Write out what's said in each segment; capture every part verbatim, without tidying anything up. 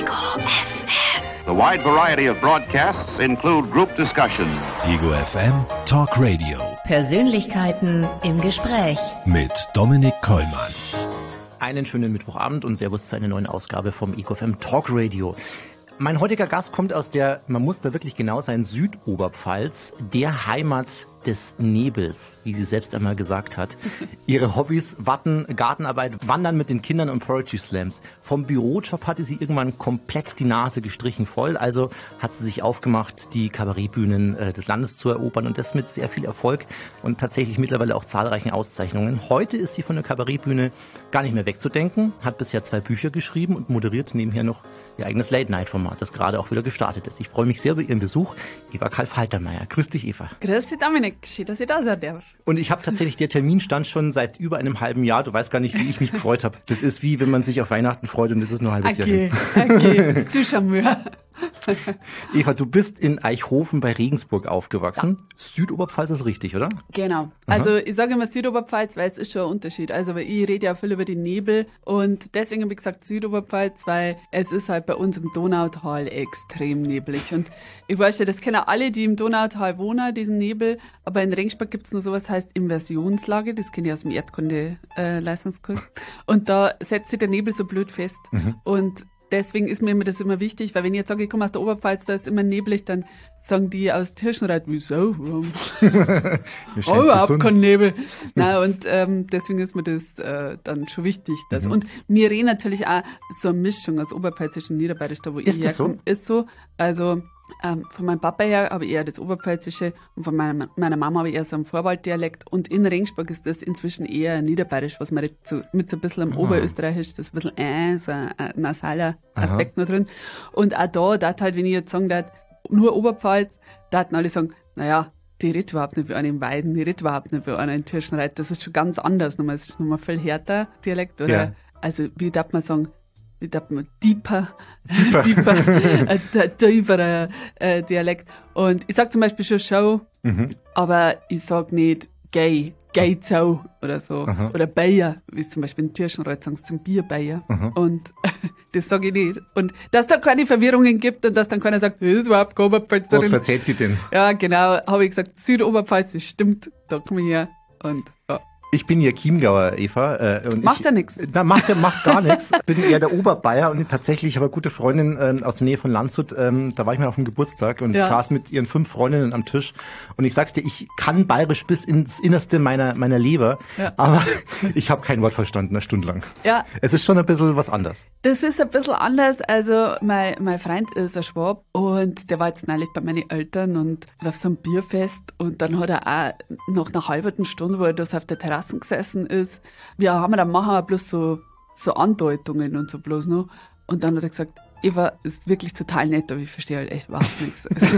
Ego F M. The wide variety of broadcasts include group discussion. Ego F M Talk Radio. Persönlichkeiten im Gespräch. Mit Dominik Kollmann. Einen schönen Mittwochabend und Servus zu einer neuen Ausgabe vom Ego F M Talk Radio. Mein heutiger Gast kommt aus der, man muss da wirklich genau sein, Südoberpfalz, der Heimat des Nebels, wie sie selbst einmal gesagt hat. Ihre Hobbys, Watten, Gartenarbeit, Wandern mit den Kindern und Poetry Slams. Vom Bürojob hatte sie irgendwann komplett die Nase gestrichen voll, also hat sie sich aufgemacht, die Kabarettbühnen äh, des Landes zu erobern und das mit sehr viel Erfolg und tatsächlich mittlerweile auch zahlreichen Auszeichnungen. Heute ist sie von der Kabarettbühne gar nicht mehr wegzudenken, hat bisher zwei Bücher geschrieben und moderiert nebenher noch ihr eigenes Late-Night-Format, das gerade auch wieder gestartet ist. Ich freue mich sehr über Ihren Besuch. Eva Kalf-Haltermeier. Grüß dich, Eva. Grüß dich, Dominik. Schön, dass ich da sein darf. Und ich habe tatsächlich, der Termin stand schon seit über einem halben Jahr. Du weißt gar nicht, wie ich mich gefreut habe. Das ist wie, wenn man sich auf Weihnachten freut und das ist nur ein halbes okay, Jahr hin. Okay, du Charmeur. Eva, du bist in Eichhofen bei Regensburg aufgewachsen. Ja. Südoberpfalz ist richtig, oder? Genau. Also Aha. ich sage immer Südoberpfalz, weil es ist schon ein Unterschied. Also weil ich rede ja viel über den Nebel und deswegen habe ich gesagt Südoberpfalz, weil es ist halt bei uns im Donautal extrem neblig. Und ich weiß ja, das kennen alle, die im Donautal wohnen, diesen Nebel. Aber in Regensburg gibt es noch sowas, heißt Inversionslage. Das kenne ich aus dem Erdkunde-Leistungskurs. Äh, und da setzt sich der Nebel so blöd fest. Mhm. Und deswegen ist mir immer das immer wichtig, weil wenn ich jetzt sage, ich komme aus der Oberpfalz, da ist immer neblig, dann sagen die aus Tirschenreuth, wieso? Oh, überhaupt kein Nebel. Nein, und ähm, deswegen ist mir das äh, dann schon wichtig. Dass, mhm. Und wir reden natürlich auch so eine Mischung aus Oberpfälzisch und Niederbayerisch, da wo ist ich das herkomme. So? Ist so. Also ähm, von meinem Papa her habe ich eher das Oberpfälzische und von meiner, meiner Mama habe ich eher so einen Vorwalddialekt. Und in Regensburg ist das inzwischen eher Niederbayerisch, was man so, mit so ein bisschen am ah. Oberösterreichisch, das ist ein bisschen äh, so ein, ein nasaler Aspekt Aha. noch drin. Und auch da, da halt, wenn ich jetzt sagen darf, nur Oberpfalz, da hatten alle sagen, naja, die redet überhaupt nicht wie einer in Weiden, die redet überhaupt nicht wie einer in Tirschenreuth. Das ist schon ganz anders. Nochmal, das ist nochmal viel härter Dialekt. Oder, ja. Also, wie darf man sagen, wie darf man, deeper, deeper, deeper äh, tieferer äh, Dialekt. Und ich sag zum Beispiel schon Show, mhm. aber ich sag nicht gay, gay Zau oder so. Aha. Oder Bayer, wie es zum Beispiel in Tirschenreuth sagen, zum Bierbayer. Und das sage ich nicht. Und dass da keine Verwirrungen gibt und dass dann keiner sagt, das ist überhaupt keine Oberpfälzerin. Was verzählt sie denn? Ja, genau, habe ich gesagt, Südoberpfalz, das stimmt, da komme ich her. Und ja. Ich bin hier Chiemgauer, Eva. Äh, und macht ich, ja nichts. Na, macht ja macht gar nichts. Bin eher der Oberbayer und tatsächlich habe eine gute Freundin ähm, aus der Nähe von Landshut. Ähm, da war ich mal auf dem Geburtstag und ja. saß mit ihren fünf Freundinnen am Tisch. Und ich sag's dir, ich kann bayerisch bis ins Innerste meiner meiner Leber, ja. aber ich habe kein Wort verstanden, eine Stunde lang. Ja. Es ist schon ein bisschen was anderes. Das ist ein bisschen anders. Also mein, mein Freund ist ein Schwab und der war jetzt neulich bei meinen Eltern und auf so einem Bierfest und dann hat er auch nach einer halben Stunde, wo er das auf der Terrasse gesessen ist, wir haben dann machen wir bloß so, so Andeutungen und so bloß noch. Und dann hat er gesagt, Eva, ist wirklich total nett, aber ich verstehe halt echt überhaupt nichts. Also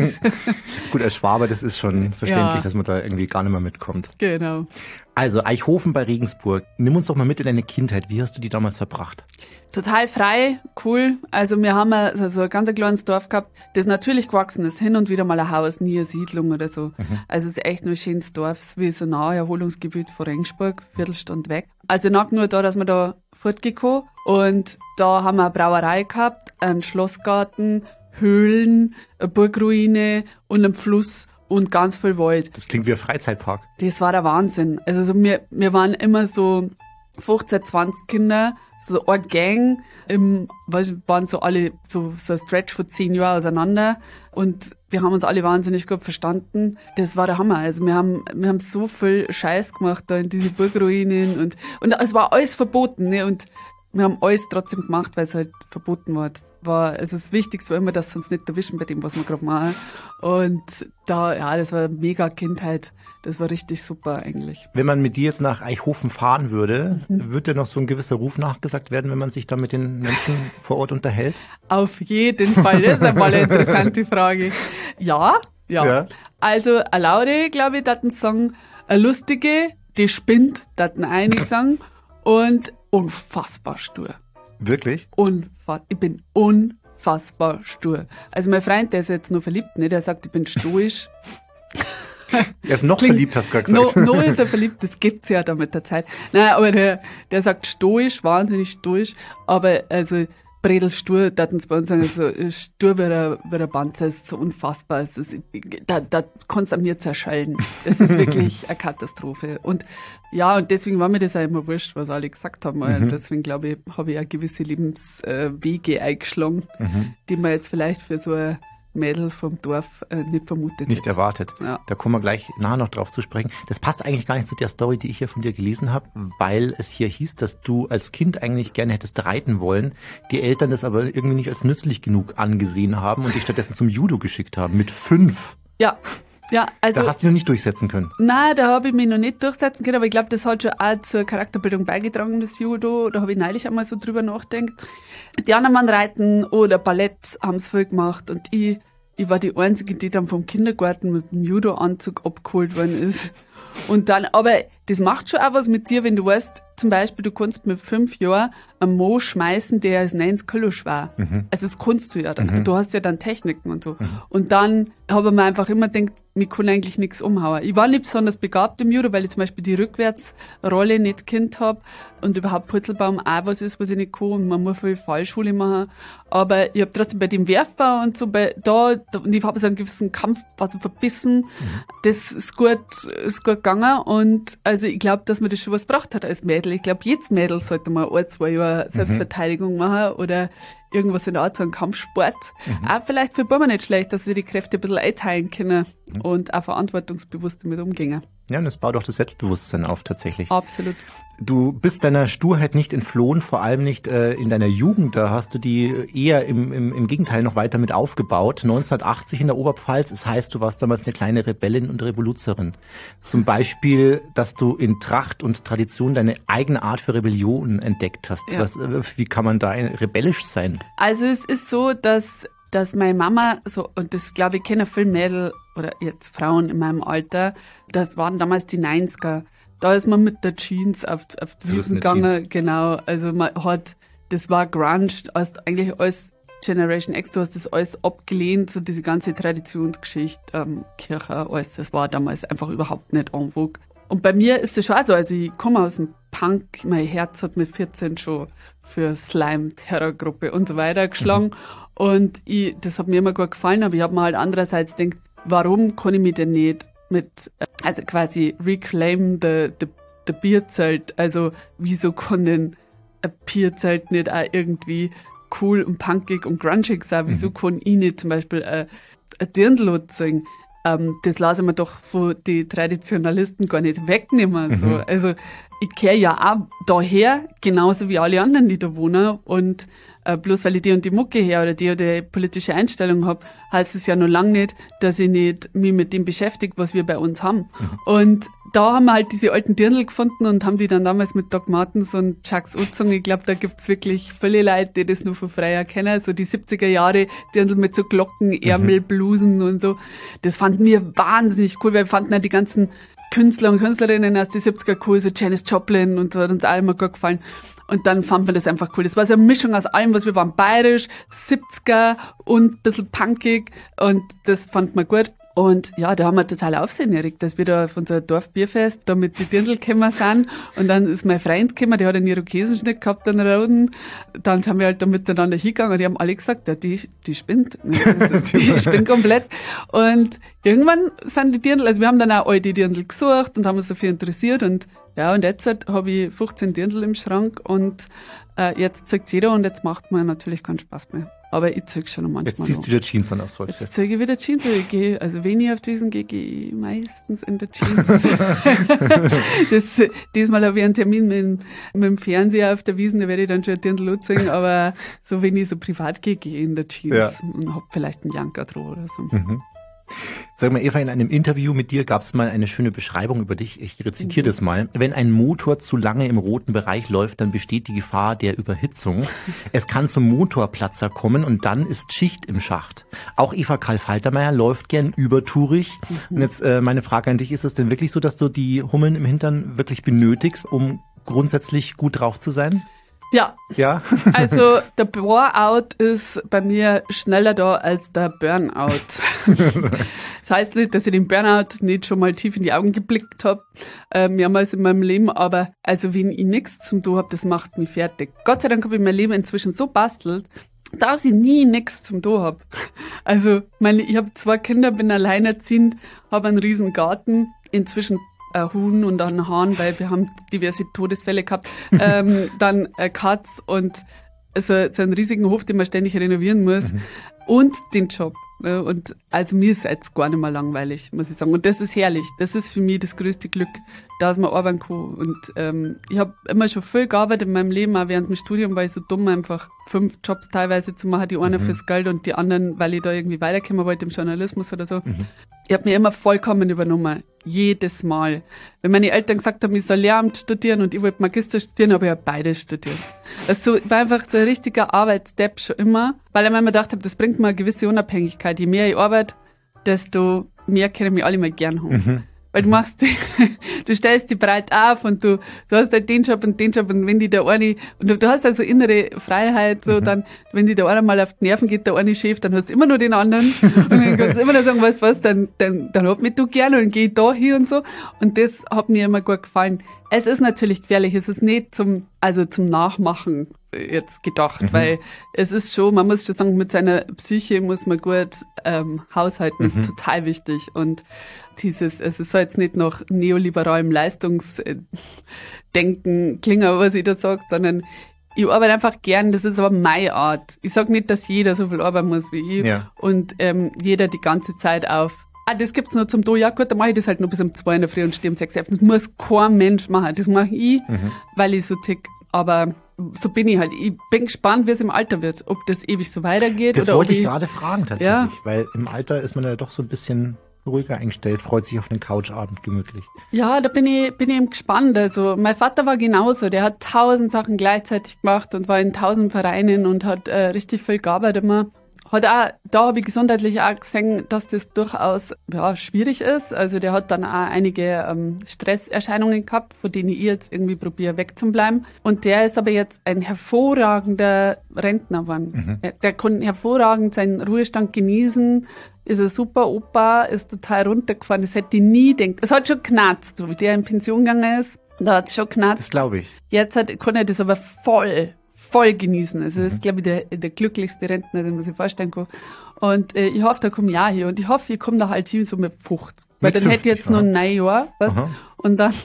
gut, als Schwabe, das ist schon verständlich, ja. dass man da irgendwie gar nicht mehr mitkommt. Genau. Also Eichhofen bei Regensburg. Nimm uns doch mal mit in deine Kindheit. Wie hast du die damals verbracht? Total frei, cool. Also wir haben so also ein ganz kleines Dorf gehabt, das natürlich gewachsen ist. Hin und wieder mal ein Haus, nie eine Siedlung oder so. Mhm. Also es ist echt nur ein schönes Dorf, wie so ein Naherholungsgebiet von Regensburg, Viertelstunde weg. Also nicht nur da, dass wir da fortgekommen und da haben wir eine Brauerei gehabt, einen Schlossgarten, Höhlen, eine Burgruine und einen Fluss und ganz viel Wald. Das klingt wie ein Freizeitpark. Das war der Wahnsinn. Also so wir, wir waren immer so fünfzehn, zwanzig Kinder, so eine Gang, im, weißt, waren so alle so, so ein Stretch von zehn Jahren auseinander und wir haben uns alle wahnsinnig gut verstanden. Das war der Hammer. Also wir haben, wir haben so viel Scheiß gemacht da in diese Burgruinen und, und es war alles verboten, ne? Und wir haben alles trotzdem gemacht, weil es halt verboten war. Das war also das Wichtigste war immer, dass sie uns nicht erwischen bei dem, was wir gerade machen. Und da, ja, das war eine mega Kindheit. Das war richtig super eigentlich. Wenn man mit dir jetzt nach Eichhofen fahren würde, mhm. wird dir noch so ein gewisser Ruf nachgesagt werden, wenn man sich da mit den Menschen vor Ort unterhält? Auf jeden Fall. Das ist einmal eine interessante Frage. Ja, ja. ja. Also, eine Laute, glaube ich, daten sagen, eine lustige, die spinnt, daten einige sagen. Und unfassbar stur. Wirklich? Unfassbar. Ich bin unfassbar stur. Also mein Freund, der ist jetzt noch verliebt, ne? Der sagt, ich bin stoisch. Er ist noch klingt, verliebt, hast du gerade gesagt. Noch no ist er verliebt, das gibt's ja da mit der Zeit. Nein, aber der, der sagt stoisch, wahnsinnig stoisch. Aber also Bredelstur, da hatten sie bei uns sagen, so stur wie ein, wie ein Panzer, ist so unfassbar. Es ist, da, da kannst du an mir zerschellen. Es ist wirklich eine Katastrophe. Und ja, und deswegen war mir das auch immer wurscht, was alle gesagt haben. Mhm. Deswegen glaube ich, habe ich auch gewisse Lebenswege eingeschlagen, mhm. die man jetzt vielleicht für so ein Mädel vom Dorf äh, nicht vermutet Nicht hat. erwartet. Ja. Da kommen wir gleich nachher noch drauf zu sprechen. Das passt eigentlich gar nicht zu der Story, die ich hier von dir gelesen habe, weil es hier hieß, dass du als Kind eigentlich gerne hättest reiten wollen, die Eltern das aber irgendwie nicht als nützlich genug angesehen haben und dich stattdessen zum Judo geschickt haben, mit fünf. Ja, ja, also. Da hast du dich noch nicht durchsetzen können. Nein, da habe ich mich noch nicht durchsetzen können, aber ich glaube, das hat schon auch zur Charakterbildung beigetragen, das Judo. Da habe ich neulich einmal so drüber nachgedacht. Die anderen waren Reiten oder Ballett haben es viel gemacht und ich Ich war die Einzige, die dann vom Kindergarten mit dem Judo-Anzug abgeholt worden ist. Und dann, aber das macht schon auch was mit dir, wenn du weißt, zum Beispiel, du kannst mit fünf Jahren einen Mo schmeißen, der ist neunzig Kilo schwer. Mhm. Also das kannst du ja dann. Mhm. Du hast ja dann Techniken und so. Mhm. Und dann habe ich mir einfach immer gedacht, mir kann eigentlich nichts umhauen. Ich war nicht besonders begabt im Judo, weil ich zum Beispiel die Rückwärtsrolle nicht gekannt habe und überhaupt Purzelbaum auch was ist, was ich nicht kann und man muss viel Fallschule machen. Aber ich habe trotzdem bei dem Werfbau und so, bei da, da und ich habe so einen gewissen Kampf, also verbissen. Mhm. Das ist gut, ist gut gegangen und also ich glaube, dass man das schon was gebracht hat als Mädel. Ich glaube, jedes Mädel sollte mal ein, zwei Jahre Selbstverteidigung mhm. machen oder irgendwas in der Art, so ein Kampfsport. Mhm. Auch vielleicht für Buben nicht schlecht, dass sie die Kräfte ein bisschen einteilen können mhm. und auch verantwortungsbewusst damit umgehen. Ja, und das baut auch das Selbstbewusstsein auf tatsächlich. Absolut. Du bist deiner Sturheit nicht entflohen, vor allem nicht äh, in deiner Jugend. Da hast du die eher im, im, im Gegenteil noch weiter mit aufgebaut. neunzehnhundertachtzig in der Oberpfalz, das heißt, du warst damals eine kleine Rebellin und Revoluzerin. Zum Beispiel, dass du in Tracht und Tradition deine eigene Art für Rebellion entdeckt hast. Ja. Was, äh, wie kann man da rebellisch sein? Also es ist so, dass dass meine Mama, so und das glaube ich kennen viele Mädel oder jetzt Frauen in meinem Alter, das waren damals die neunziger. Da ist man mit der Jeans auf, auf die Wiesen gegangen, genau. Also man hat, das war Grunge, als eigentlich alles Generation X, du hast das alles abgelehnt, so diese ganze Traditionsgeschichte, ähm, Kirche, alles, das war damals einfach überhaupt nicht en vogue. Und bei mir ist das schon auch so, also ich komme aus dem Punk, mein Herz hat mit vierzehn schon für Slime, Terrorgruppe und so weiter geschlagen. Mhm. Und ich, das hat mir immer gut gefallen, aber ich habe mir halt andererseits gedacht, warum kann ich mich denn nicht mit, also quasi reclaim the, the, the Bierzelt, also wieso kann denn ein Bierzelt nicht auch irgendwie cool und punkig und grungig sein, wieso mhm. kann ich nicht zum Beispiel ein, ein Dirndl singen? Ähm, das lasse ich mir doch von den Traditionalisten gar nicht wegnehmen. Mhm. So. Also ich kehre ja auch daher, genauso wie alle anderen, die da wohnen. Und äh, bloß weil ich die und die Mucke her oder die oder die politische Einstellung habe, heißt es ja noch lange nicht, dass ich nicht mich mit dem beschäftige, was wir bei uns haben. Mhm. Und da haben wir halt diese alten Dirndl gefunden und haben die dann damals mit Doc Martens und Chucks angezogen. Ich glaube, da gibt's wirklich viele Leute, die das nur von früher kennen. So die siebziger Jahre Dirndl mit so Glocken, Ärmel, Blusen und so. Das fanden wir wahnsinnig cool, weil wir fanden ja die ganzen Künstler und Künstlerinnen aus den siebziger cool, so Janis Joplin und so, hat uns auch immer gut gefallen. Und dann fand man das einfach cool. Das war so eine Mischung aus allem, was wir waren, bayerisch, siebziger und ein bisschen punkig und das fand man gut. Und ja, da haben wir total Aufsehen erregt, dass wir da auf unser Dorfbierfest da mit den Dirndl gekommen sind. Und dann ist mein Freund gekommen, der hat einen Irokesenschnitt gehabt, einen roten. Dann sind wir halt da miteinander hingegangen und die haben alle gesagt, ja, die, die spinnt. Die spinnt komplett. Und irgendwann sind die Dirndl, also wir haben dann auch all die Dirndl gesucht und haben uns dafür interessiert. Und ja, und jetzt halt habe ich fünfzehn Dirndl im Schrank und äh, jetzt zeigt jeder und jetzt macht mir natürlich keinen Spaß mehr. Aber ich zeige schon manchmal. Jetzt ziehst du wieder Jeans an aufs Volksfest. Jetzt zeige ich wieder Jeans. Ich gehe, also wenn ich auf die Wiesen gehe, gehe ich meistens in der Jeans. das, diesmal habe ich einen Termin mit, mit dem Fernseher auf der Wiesen, da werde ich dann schon ein Dirndl zeigen, aber so wenn ich so privat gehe, gehe ich in der Jeans ja. und habe vielleicht einen Janker drauf oder so. Mhm. Sag mal, Eva, in einem Interview mit dir gab es mal eine schöne Beschreibung über dich. Ich rezitiere mhm. das mal. Wenn ein Motor zu lange im roten Bereich läuft, dann besteht die Gefahr der Überhitzung. Es kann zum Motorplatzer kommen und dann ist Schicht im Schacht. Auch Eva Karl-Faltermeier läuft gern übertourig. Mhm. Und jetzt äh, meine Frage an dich, ist es denn wirklich so, dass du die Hummeln im Hintern wirklich benötigst, um grundsätzlich gut drauf zu sein? Ja. Ja? Also der Bore-out ist bei mir schneller da als der Burnout. Das heißt nicht, dass ich den Burnout nicht schon mal tief in die Augen geblickt habe, äh, mehrmals in meinem Leben, aber also wenn ich nichts zum tun habe, das macht mich fertig. Gott sei Dank habe ich mein Leben inzwischen so bastelt, dass ich nie nichts zum tun habe. Also meine, ich habe zwei Kinder, bin alleinerziehend, habe einen riesen Garten, inzwischen ein Huhn und einen Hahn, weil wir haben diverse Todesfälle gehabt, ähm, dann eine Katz und so, so einen riesigen Hof, den man ständig renovieren muss mhm. und den Job. Ne? Und also mir ist jetzt gar nicht mehr langweilig, muss ich sagen. Und das ist herrlich. Das ist für mich das größte Glück, dass man arbeiten kann. Und ähm, ich habe immer schon viel gearbeitet in meinem Leben, auch während dem Studium war ich so dumm, einfach fünf Jobs teilweise zu machen, die eine mhm. fürs Geld und die anderen, weil ich da irgendwie weiterkommen wollte im Journalismus oder so. Mhm. Ich habe mir immer vollkommen übernommen. Jedes Mal. Wenn meine Eltern gesagt haben, ich soll Lehramt studieren und ich wollte Magister studieren, habe ich ja beides studiert. Das war einfach so ein richtiger Arbeitsstep schon immer, weil ich mir immer gedacht habe, das bringt mir eine gewisse Unabhängigkeit. Je mehr ich arbeite, desto mehr können mich alle mal gern haben. Mhm. Weil du machst, du stellst dich breit auf und du, du hast halt den Job und den Job und wenn die der eine, und du, du hast also innere Freiheit, so, mhm. dann, wenn die der eine mal auf die Nerven geht, der eine Chef, dann hast du immer nur den anderen und dann kannst du immer nur sagen, weißt du was, dann, dann, dann hab mich du gerne und geh da hier und so. Und das hat mir immer gut gefallen. Es ist natürlich gefährlich, es ist nicht zum, also zum Nachmachen jetzt gedacht, mhm. weil es ist schon, man muss schon sagen, mit seiner Psyche muss man gut ähm, haushalten, mhm. ist total wichtig. Und dieses, es soll jetzt nicht nach neoliberalem Leistungsdenken klingen, was ich da sage, sondern ich arbeite einfach gern, das ist aber meine Art. Ich sage nicht, dass jeder so viel arbeiten muss wie ich ja. und ähm, jeder die ganze Zeit auf ah, das gibt's nur zum Do, ja gut, dann mache ich das halt nur bis um zwei in der Früh und stehe um sechs. Das muss kein Mensch machen. Das mache ich, mhm. weil ich so tick. Aber so bin ich halt. Ich bin gespannt, wie es im Alter wird. Ob das ewig so weitergeht. Das oder wollte ob ich ich gerade fragen tatsächlich. Ja. Weil im Alter ist man ja doch so ein bisschen ruhiger eingestellt, freut sich auf den Couchabend gemütlich. Ja, da bin ich, bin ich eben gespannt. Also mein Vater war genauso. Der hat tausend Sachen gleichzeitig gemacht und war in tausend Vereinen und hat äh, richtig viel gearbeitet immer. Hat auch, da habe ich gesundheitlich auch gesehen, dass das durchaus ja, schwierig ist. Also der hat dann auch einige ähm, Stresserscheinungen gehabt, von denen ich jetzt irgendwie probiere wegzubleiben. Und der ist aber jetzt ein hervorragender Rentner geworden. Mhm. Der kann hervorragend seinen Ruhestand genießen, ist ein super Opa, ist total runtergefahren. Das hätte ich nie gedacht. Es hat schon knarzt, so wie der in Pension gegangen ist. Da hat es schon knarzt. Das glaube ich. Jetzt hat, kann er das aber voll voll genießen. Also das ist, glaube ich, der, der glücklichste Rentner, den man sich vorstellen kann. Und äh, ich hoffe, da komme ich auch hier. Und ich hoffe, ich komme da halt hin so mit fünfzig. Weil mit dann hätte ich jetzt noch ein Jahr. Was? Und dann...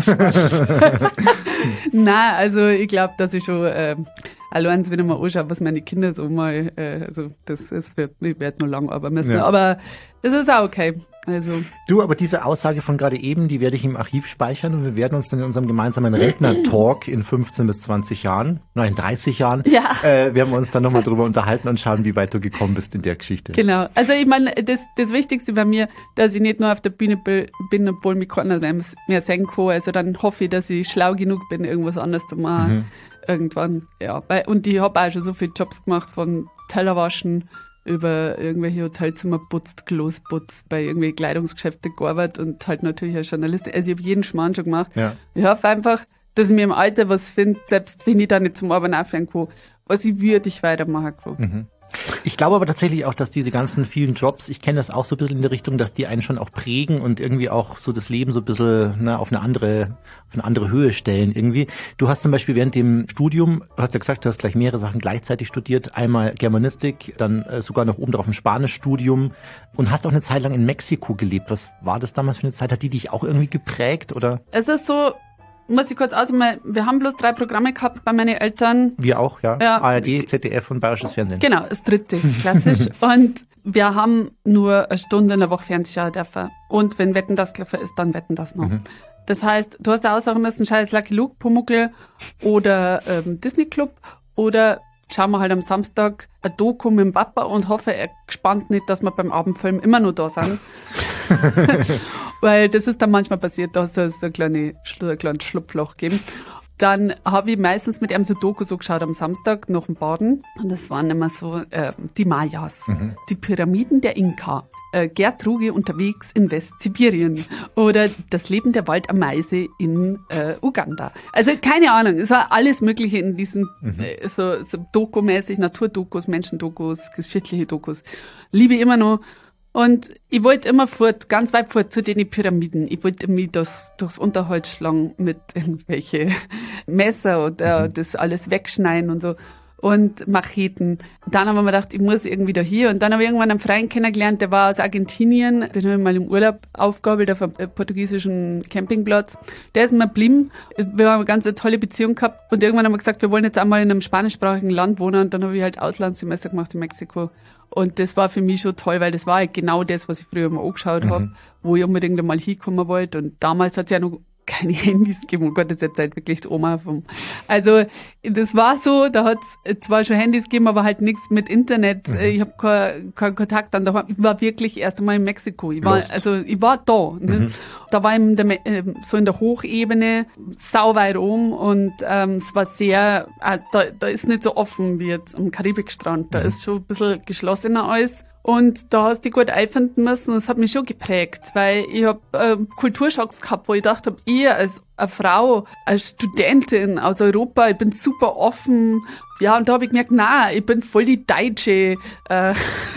Nein, also ich glaube, dass ich schon... Äh, allein, wenn ich mal anschaue, was meine Kinder so mal... Äh, also das ist, wird, ich werde nur lang arbeiten müssen. Ja. Aber das ist auch okay. Also. Du, aber diese Aussage von gerade eben, die werde ich im Archiv speichern und wir werden uns dann in unserem gemeinsamen Rentner-Talk in fünfzehn bis zwanzig Jahren, nein, dreißig Jahren, ja. äh, werden wir uns dann nochmal drüber unterhalten und schauen, wie weit du gekommen bist in der Geschichte. Genau. Also ich meine, das, das Wichtigste bei mir, dass ich nicht nur auf der Bühne bin, obwohl mich keiner mehr sehen kann. Also dann hoffe ich, dass ich schlau genug bin, irgendwas anderes zu machen. Mhm. Irgendwann, ja. Und ich habe auch schon so viele Jobs gemacht, von Tellerwaschen über irgendwelche Hotelzimmer putzt, Klos putzt, bei irgendwelchen Kleidungsgeschäften gearbeitet und halt natürlich als Journalistin. Also ich habe jeden Schmarrn schon gemacht. Ja. Ich hoffe einfach, dass ich mir im Alter was finde, selbst wenn ich da nicht zum Arbeiten aufhören kann, was ich würdig weitermachen kann. Mhm. Ich glaube aber tatsächlich auch, dass diese ganzen vielen Jobs, ich kenne das auch so ein bisschen in der Richtung, dass die einen schon auch prägen und irgendwie auch so das Leben so ein bisschen ne, auf eine andere auf eine andere Höhe stellen irgendwie. Du hast zum Beispiel während dem Studium, du hast ja gesagt, du hast gleich mehrere Sachen gleichzeitig studiert, einmal Germanistik, dann äh, sogar noch oben drauf ein Spanischstudium und hast auch eine Zeit lang in Mexiko gelebt. Was war das damals für eine Zeit? Hat die dich auch irgendwie geprägt oder? Es ist so, muss ich kurz ausmachen, wir haben bloß drei Programme gehabt bei meinen Eltern. Wir auch, ja. ja. A R D, Z D F und Bayerisches Fernsehen. Genau, das dritte, klassisch. Und wir haben nur eine Stunde in der Woche Fernsehen schauen dürfen. Und wenn Wetten, das gelaufen ist, dann Wetten, das noch. Mhm. Das heißt, du hast ja aussagen müssen, schau jetzt Lucky Luke, Pumuckl oder ähm, Disney Club oder schauen wir halt am Samstag ein Doku mit dem Papa und hoffe, er gespannt nicht, dass wir beim Abendfilm immer nur da sind. Weil das ist dann manchmal passiert, da hat es ein kleines, ein kleines Schlupfloch gegeben. dann habe ich meistens mit ihm so Doku so geschaut am Samstag nach dem Baden. Und das waren immer so äh, die Mayas, mhm. die Pyramiden der Inka, äh, Gerd Ruge unterwegs in Westsibirien oder das Leben der Waldameise in äh, Uganda. Also keine Ahnung, es war alles Mögliche in diesen mhm. äh, so, so Doku-mäßig, Naturdokus, Menschendokus, geschichtliche Dokus. Liebe ich immer noch. Und ich wollte immer fort, ganz weit fort zu den Pyramiden. Ich wollte mich das, durchs Unterholz schlagen mit irgendwelche Messer oder mhm. das alles wegschneiden und so. Und Macheten. Dann haben wir mir gedacht, ich muss irgendwie da hier. Und dann habe ich irgendwann einen Freund kennengelernt, der war aus Argentinien. Den habe ich mal im Urlaub aufgabelt auf einem portugiesischen Campingplatz. Der ist mir geblieben. Wir haben eine ganz eine tolle Beziehung gehabt. Und irgendwann haben wir gesagt, wir wollen jetzt einmal in einem spanischsprachigen Land wohnen. Und dann habe ich halt Auslandssemester gemacht in Mexiko. Und das war für mich schon toll, weil das war halt genau das, was ich früher mal angeschaut mhm. habe, wo ich unbedingt einmal hinkommen wollte. Und damals hat es ja noch keine Handys gegeben. Oh Gott, das ist jetzt halt wirklich die Oma vom. Also, das war so, da hat es zwar schon Handys gegeben, aber halt nichts mit Internet. Mhm. Ich habe keinen kein Kontakt dann. Da ich war wirklich erst einmal in Mexiko. Ich war, Lost. also, ich war da. Ne? Mhm. Da war ich in der, so in der Hochebene, sauweit oben und ähm, es war sehr, äh, da, da ist nicht so offen wie jetzt am Karibikstrand. Da mhm. ist schon ein bisschen geschlossener alles. Und da hast du dich gut einfinden müssen und es hat mich schon geprägt, weil ich hab äh, Kulturschocks gehabt, wo ich dachte, ich als eine Frau, als Studentin aus Europa, ich bin super offen. Ja, und da habe ich gemerkt, na, ich bin voll die Deutsche äh,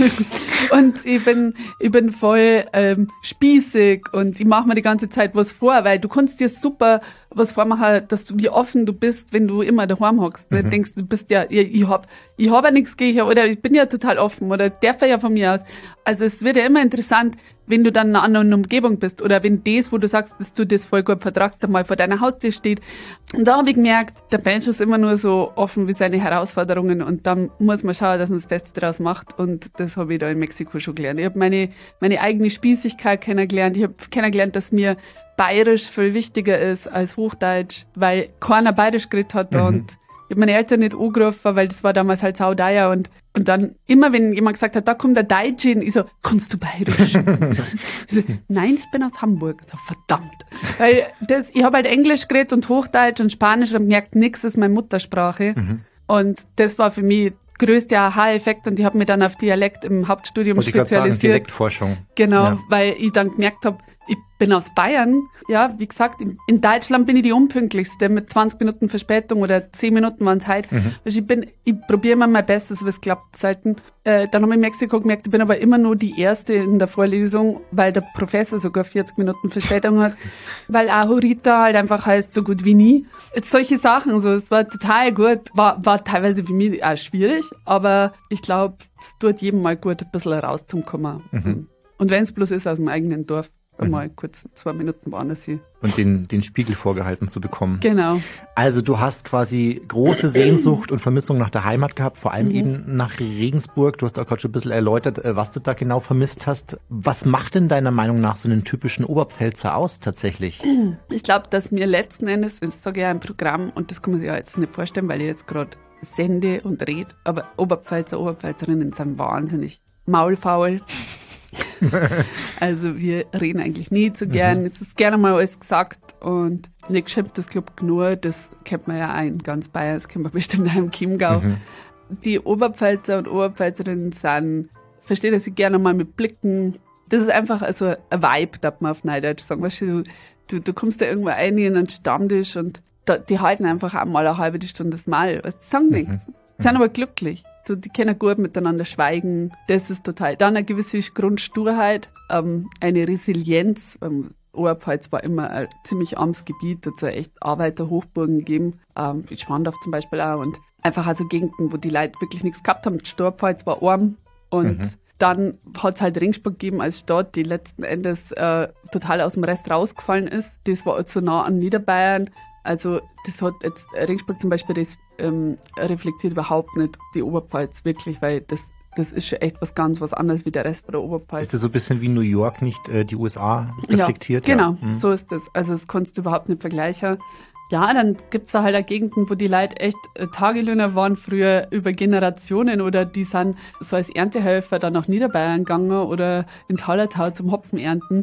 und ich bin ich bin voll ähm, spießig und ich mache mir die ganze Zeit was vor, weil du kannst dir super was vormachen, dass du wie offen du bist, wenn du immer daheim hockst. Mhm. Du denkst, du bist ja, ich, ich hab ich hab ja nichts gegen oder ich bin ja total offen oder darf ja von mir aus. Also es wird ja immer interessant, wenn du dann in einer anderen Umgebung bist oder wenn das, wo du sagst, dass du das voll gut vertragst, einmal vor deiner Haustür steht. Und da habe ich gemerkt, der Mensch ist immer nur so offen wie seine Herausforderungen und dann muss man schauen, dass man das Beste daraus macht und das habe ich da in Mexiko schon gelernt. Ich habe meine, meine eigene Spießigkeit kennengelernt. Ich habe kennengelernt, dass mir Bayerisch viel wichtiger ist als Hochdeutsch, weil keiner Bayerisch geredet hat mhm. und ich habe meine Eltern nicht angerufen, weil das war damals halt Saudeier und und dann immer, wenn jemand gesagt hat, da kommt der Deutsche, ich so, kannst du Bayerisch? Ich so, nein, ich bin aus Hamburg. Ich so, verdammt. Weil das, ich habe halt Englisch geredet und Hochdeutsch und Spanisch und gemerkt, nix ist meine Muttersprache. Mhm. Und das war für mich größte Aha-Effekt und ich habe mich dann auf Dialekt im Hauptstudium Muss spezialisiert. Ich sagen, Dialektforschung. Genau, ja. weil ich dann gemerkt habe, ich bin aus Bayern. Ja, wie gesagt, in Deutschland bin ich die unpünktlichste mit zwanzig Minuten Verspätung oder zehn Minuten waren es heute. Mhm. Also ich bin, ich probiere immer mein Bestes, aber es klappt selten. Äh, dann habe ich in Mexiko gemerkt, ich bin aber immer nur die Erste in der Vorlesung, weil der Professor sogar vierzig Minuten Verspätung hat, weil Ahorita halt einfach heißt so gut wie nie. Jetzt solche Sachen, so, es war total gut, war, war teilweise für mich auch schwierig, aber ich glaube, es tut jedem mal gut, ein bisschen rauszukommen. Mhm. Und wenn es bloß ist aus dem eigenen Dorf. Mal kurz zwei Minuten woanders hier. Und den, den Spiegel vorgehalten zu bekommen. Genau. Also du hast quasi große Sehnsucht und Vermissung nach der Heimat gehabt, vor allem mhm. eben nach Regensburg. Du hast auch gerade schon ein bisschen erläutert, was du da genau vermisst hast. Was macht denn deiner Meinung nach so einen typischen Oberpfälzer aus tatsächlich? Ich glaube, dass mir letzten Endes, ich sage ja ein Programm, und das kann man sich ja jetzt nicht vorstellen, weil ich jetzt gerade sende und rede, aber Oberpfälzer, Oberpfälzerinnen sind wahnsinnig maulfaul. Also wir reden eigentlich nie so gern. Mhm. Es ist gerne mal alles gesagt und nicht schimpft das Club genug. Das kennt man ja auch in ganz Bayern, das kennt man bestimmt auch im Chiemgau. Mhm. Die Oberpfälzer und Oberpfälzerinnen sind, verstehe das gerne mal mit Blicken. Das ist einfach also ein Vibe, darf man auf Neudeutsch sagen. Weißt du, du, du kommst da irgendwo rein in einen Stammtisch und da, die halten einfach einmal eine halbe Stunde das Mal. Die sagen mhm. nichts, die sind aber glücklich. So, die können gut miteinander schweigen. Das ist total. Dann eine gewisse Grundsturheit, ähm, eine Resilienz. Ähm, Oberpfalz war immer ein ziemlich armes Gebiet, hat es ja echt Arbeiterhochburgen gegeben, ähm, wie Schwandorf zum Beispiel auch. Und einfach also Gegenden, wo die Leute wirklich nichts gehabt haben. Die Oberpfalz war arm. Und mhm. dann hat es halt Regensburg gegeben als Stadt, die letzten Endes äh, total aus dem Rest rausgefallen ist. Das war so nah an Niederbayern. Also das hat jetzt Regensburg zum Beispiel, das ähm, reflektiert überhaupt nicht die Oberpfalz wirklich, weil das das ist schon echt was ganz was anderes wie der Rest von der Oberpfalz. Ist das so ein bisschen wie New York nicht äh, die U S A reflektiert? Ja, genau, ja. Mhm. So ist das. Also das kannst du überhaupt nicht vergleichen. Ja, dann gibt's da halt auch Gegenden, wo die Leute echt äh, Tagelöhner waren früher über Generationen oder die sind so als Erntehelfer dann nach Niederbayern gegangen oder in Hallertau zum Hopfen ernten.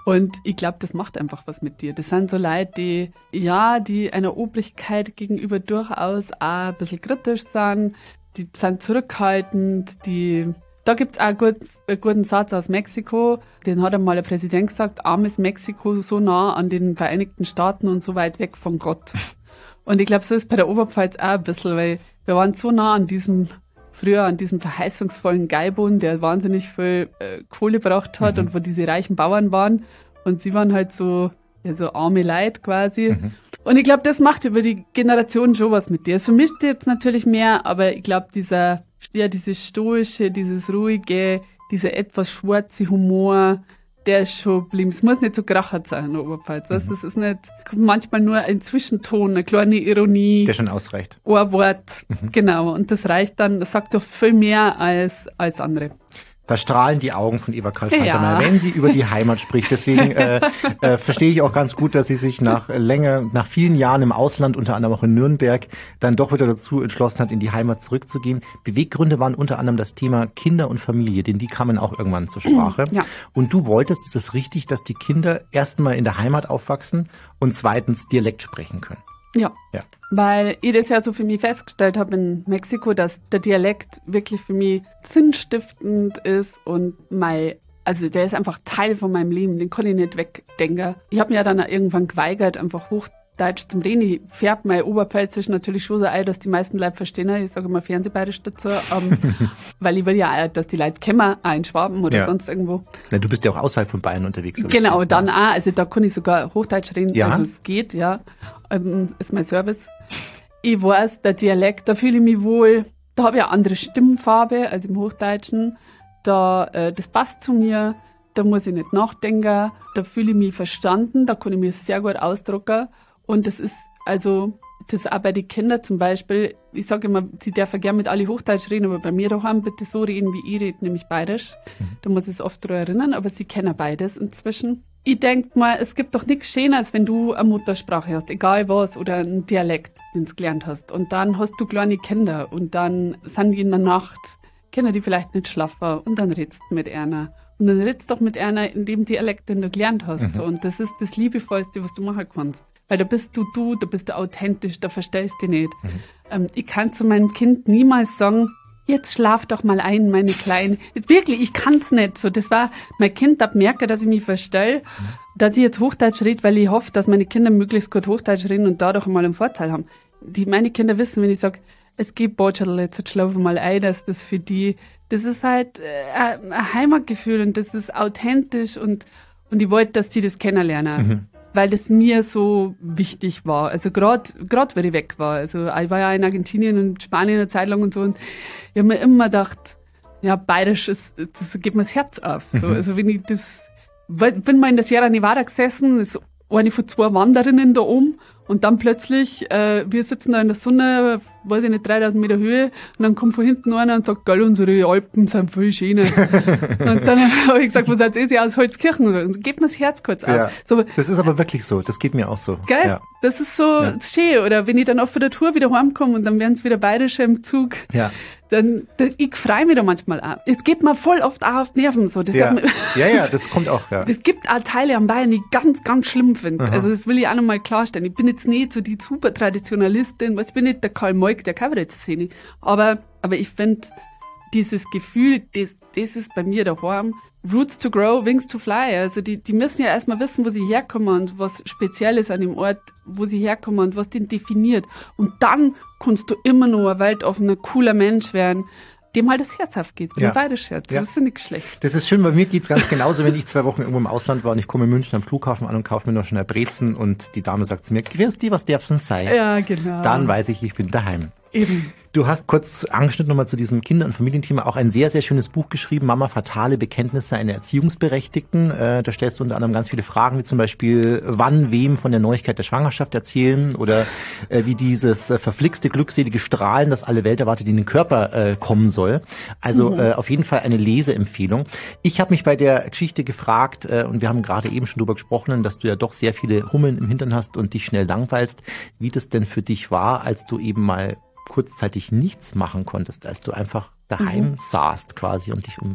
Und ich glaube, das macht einfach was mit dir. Das sind so Leute, die, ja, die einer Obrigkeit gegenüber durchaus auch ein bisschen kritisch sind, die sind zurückhaltend, die, da gibt's auch gut, einen guten Satz aus Mexiko, den hat einmal der Präsident gesagt, armes Mexiko, so nah an den Vereinigten Staaten und so weit weg von Gott. Und ich glaube, so ist bei der Oberpfalz auch ein bisschen, weil wir waren so nah an diesem, früher an diesem verheißungsvollen Gaibun, der wahnsinnig viel äh, Kohle gebracht hat, mhm. und wo diese reichen Bauern waren. Und sie waren halt so, ja, so arme Leute quasi. Mhm. Und ich glaube, das macht über die Generation schon was mit dir. Es vermischt jetzt natürlich mehr, aber ich glaube, dieser, ja, dieses stoische, dieses ruhige, dieser etwas schwarze Humor, der ist schon geblieben. Es muss nicht so krachert sein in der Oberpfalz. Mhm. Es ist nicht, manchmal nur ein Zwischenton, eine kleine Ironie. Der schon ausreicht. Ein Wort, mhm. genau. Und das reicht dann, das sagt doch viel mehr als, als andere. Da strahlen die Augen von Eva Karl-Faltermeier, ja. wenn sie über die Heimat spricht. Deswegen äh, äh, verstehe ich auch ganz gut, dass sie sich nach Länge, nach vielen Jahren im Ausland, unter anderem auch in Nürnberg, dann doch wieder dazu entschlossen hat, in die Heimat zurückzugehen. Beweggründe waren unter anderem das Thema Kinder und Familie, denn die kamen auch irgendwann zur Sprache. Ja. Und du wolltest, ist es richtig, dass die Kinder erstmal in der Heimat aufwachsen und zweitens Dialekt sprechen können? Ja. ja, weil ich das ja so für mich festgestellt habe in Mexiko, dass der Dialekt wirklich für mich sinnstiftend ist und mein, also der ist einfach Teil von meinem Leben, den kann ich nicht wegdenken. Ich habe mir ja dann auch irgendwann geweigert, einfach Hochdeutsch zum Reden. Ich färbe mein Oberpfälzisch natürlich schon so ein, dass die meisten Leute verstehen. Ich sage immer Fernsehbayerisch dazu, ähm, weil ich will ja auch, dass die Leute kennen, auch in Schwaben oder ja. sonst irgendwo. Na, du bist ja auch außerhalb von Bayern unterwegs. Genau, dann auch. Also da kann ich sogar Hochdeutsch reden, ja. also es geht, ja. Ähm, ist mein Service. Ich weiß, der Dialekt, da fühle ich mich wohl. Da habe ich eine andere Stimmfarbe als im Hochdeutschen. Da, äh, das passt zu mir. Da muss ich nicht nachdenken. Da fühle ich mich verstanden. Da kann ich mich sehr gut ausdrücken. Und das ist, also, das ist auch bei den Kindern zum Beispiel. Ich sage immer, sie dürfen gerne mit alle Hochdeutsch reden, aber bei mir daheim bitte so reden, wie ich rede, nämlich Bayerisch. Mhm. Da muss ich es oft daran erinnern, aber sie kennen beides inzwischen. Ich denke mal, es gibt doch nichts Schöneres, wenn du eine Muttersprache hast, egal was, oder einen Dialekt, den du gelernt hast. Und dann hast du kleine Kinder und dann sind die in der Nacht, Kinder, die vielleicht nicht schlafen, und dann redst du mit einer. Und dann redst du doch mit einer in dem Dialekt, den du gelernt hast. Mhm. Und das ist das Liebevollste, was du machen kannst. Weil da bist du du, da bist du authentisch, da verstellst du dich nicht. Mhm. Ähm, ich kann zu meinem Kind niemals sagen, jetzt schlaf doch mal ein, meine Kleine. Wirklich, ich kann's nicht so. Das war, mein Kind darf merken, dass ich mich verstelle, mhm. dass ich jetzt Hochdeutsch rede, weil ich hoffe, dass meine Kinder möglichst gut Hochdeutsch reden und dadurch mal einen Vorteil haben. Die, meine Kinder wissen, wenn ich sage, es geht Botschadl, jetzt schlaf mal ein, dass das für die, das ist halt äh, ein Heimatgefühl und das ist authentisch und, und ich wollte, dass sie das kennenlernen. Mhm. Weil das mir so wichtig war. Also gerade gerade, weil ich weg war. Also ich war ja in Argentinien und Spanien eine Zeit lang und so und ich habe mir immer gedacht, ja, bayerisch ist, das geht mir das Herz auf. So, also wenn ich das, bin mal in der Sierra Nevada gesessen, ist eine von zwei Wanderinnen da oben und dann plötzlich, äh, wir sitzen da in der Sonne, weiß ich nicht, dreitausend Meter Höhe und dann kommt von hinten einer und sagt, geil, unsere Alpen sind voll schöner. Und dann habe ich gesagt, was seid ihr aus Holzkirchen? Und geht mir das Herz kurz auf. Ja, so, das ist aber wirklich so, das geht mir auch so. Geil, ja. Das ist so ja. schön. Oder wenn ich dann auf der Tour wieder heimkomme und dann werden es wieder Bayerische im Zug, ja. dann, dann ich freue mich da manchmal auch. Es geht mir voll oft auch auf die Nerven. So. Das ja. man, ja, ja, das kommt auch. Ja. Es gibt auch Teile am Bayern, die ich ganz, ganz schlimm finde. Also das will ich auch nochmal klarstellen. Ich bin jetzt nicht so die super Traditionalistin, ich bin nicht der Karl Moik der Kabarettszene. Aber, aber ich finde, dieses Gefühl, das, das ist bei mir daheim. Roots to grow, wings to fly. Also die, die müssen ja erstmal wissen, wo sie herkommen und was speziell ist an dem Ort, wo sie herkommen und was den definiert. Und dann kannst du immer noch ein weltoffener, cooler Mensch werden, dem halt das Herz aufgeht, ja. ein bayerisches Herz. Ja. Das ist ja nichts Schlechtes. Das ist schön, bei mir geht's ganz genauso, wenn ich zwei Wochen irgendwo im Ausland war und ich komme in München am Flughafen an und kaufe mir noch schnell Brezen und die Dame sagt zu mir, grüß dich, was darf's denn sein? Ja, genau. Dann weiß ich, ich bin daheim. Eben. Du hast kurz angeschnitten nochmal zu diesem Kinder- und Familienthema auch ein sehr, sehr schönes Buch geschrieben, Mama, fatale Bekenntnisse einer Erziehungsberechtigten. Äh, da stellst du unter anderem ganz viele Fragen, wie zum Beispiel, wann wem von der Neuigkeit der Schwangerschaft erzählen oder äh, wie dieses äh, verflixte, glückselige Strahlen, das alle Welt erwartet, in den Körper äh, kommen soll. Also mhm. äh, auf jeden Fall eine Leseempfehlung. Ich habe mich bei der Geschichte gefragt, äh, und wir haben gerade eben schon drüber gesprochen, dass du ja doch sehr viele Hummeln im Hintern hast und dich schnell langweilst, wie das denn für dich war, als du eben mal kurzzeitig nichts machen konntest, als du einfach daheim mhm. saßt quasi und dich um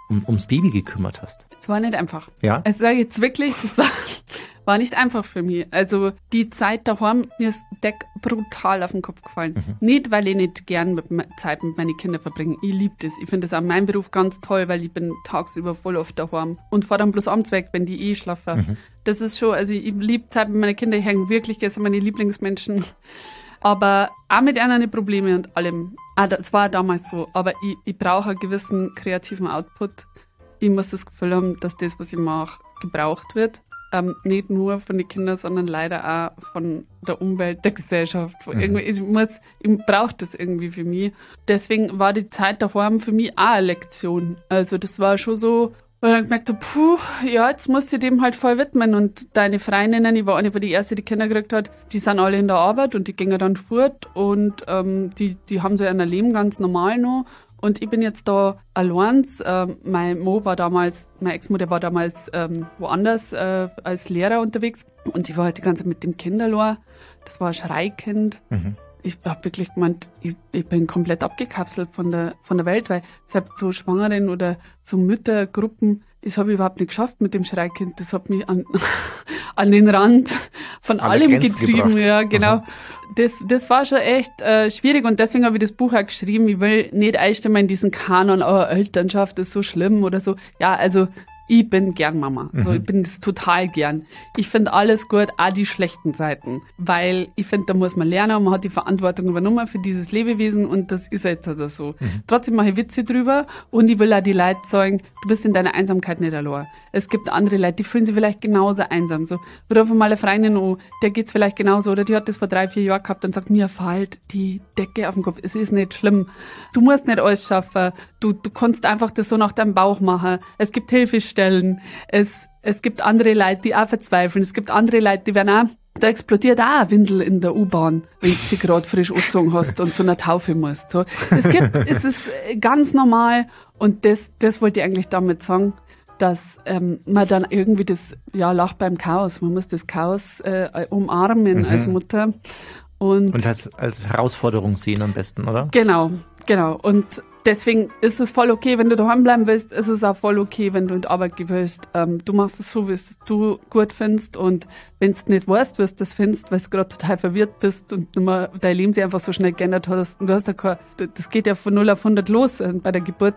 um, ums Baby gekümmert hast? Es war nicht einfach. Ja? Ich sage jetzt wirklich, das war, war nicht einfach für mich. Also die Zeit daheim, mir ist Deck brutal auf den Kopf gefallen. Mhm. Nicht, weil ich nicht gern mit, Zeit mit meinen Kindern verbringe. Ich liebe das. Ich finde das an meinem Beruf ganz toll, weil ich bin tagsüber voll oft daheim und fahre dann bloß abends weg, wenn die eh schlafen. Mhm. Das ist schon, also ich liebe Zeit mit meinen Kindern. Ich hänge wirklich, das sind meine Lieblingsmenschen. Aber auch mit einer Probleme und allem. Ah, das war damals so. Aber ich, ich brauche einen gewissen kreativen Output. Ich muss das Gefühl haben, dass das, was ich mache, gebraucht wird. Ähm, nicht nur von den Kindern, sondern leider auch von der Umwelt, der Gesellschaft. Mhm. Irgendwie, ich muss, ich brauche das irgendwie für mich. Deswegen war die Zeit daheim für mich auch eine Lektion. Also das war schon so, weil ich gemerkt habe, puh, ja, jetzt musst du dem halt voll widmen. Und deine Freundinnen, ich war eine von die erste, die Kinder gekriegt hat, die sind alle in der Arbeit und die gingen dann fort und ähm, die, die haben so ein Leben ganz normal noch. Und ich bin jetzt da allein. Ähm, mein Mo war damals, meine Ex-Mo, der war damals ähm, woanders äh, als Lehrer unterwegs. Und ich war halt die ganze Zeit mit dem Kind allein. Das war ein Schreikind. Mhm. Ich habe wirklich gemeint, ich, ich bin komplett abgekapselt von der, von der Welt, weil selbst so Schwangeren oder so Müttergruppen, das habe ich überhaupt nicht geschafft mit dem Schreikind. Das hat mich an, an den Rand von Alle allem Grenzen getrieben. gebracht. Ja, genau. Mhm. Das, das war schon echt äh, schwierig und deswegen habe ich das Buch auch geschrieben. Ich will nicht einstimmen in diesen Kanon, oh, Elternschaft ist so schlimm oder so. Ja, also ich bin gern Mama. Mhm. So, ich bin das total gern. Ich finde alles gut, auch die schlechten Seiten. Weil ich finde, da muss man lernen und man hat die Verantwortung übernommen für dieses Lebewesen und das ist jetzt also so. Mhm. Trotzdem mache ich Witze drüber und ich will auch die Leute sagen, du bist in deiner Einsamkeit nicht allein. Es gibt andere Leute, die fühlen sich vielleicht genauso einsam. So, ruf mal eine Freundin an, der geht's vielleicht genauso oder die hat das vor drei, vier Jahren gehabt und sagt, mir fällt die Decke auf den Kopf. Es ist nicht schlimm. Du musst nicht alles schaffen. Du, du kannst einfach das so nach deinem Bauch machen. Es gibt Hilfestellen. Es, es gibt andere Leute, die auch verzweifeln. Es gibt andere Leute, die werden auch, da explodiert auch eine Windel in der U-Bahn, wenn du die gerade frisch angezogen hast und zu einer Taufe musst. So. Es gibt, es ist ganz normal und das, das wollte ich eigentlich damit sagen, dass ähm, man dann irgendwie das, ja, lacht beim Chaos. Man muss das Chaos äh, umarmen mhm. als Mutter. Und, und als, als Herausforderung sehen am besten, oder? Genau, genau. Und deswegen ist es voll okay, wenn du daheim bleiben willst, ist es auch voll okay, wenn du in die Arbeit gehen willst. Ähm, du machst es so, wie es du gut findest und wenn du nicht weißt, wie du das findest, weil du gerade total verwirrt bist und nur dein Leben sich einfach so schnell geändert hast und du hast ja kein, das geht ja von null auf hundert los äh, bei der Geburt.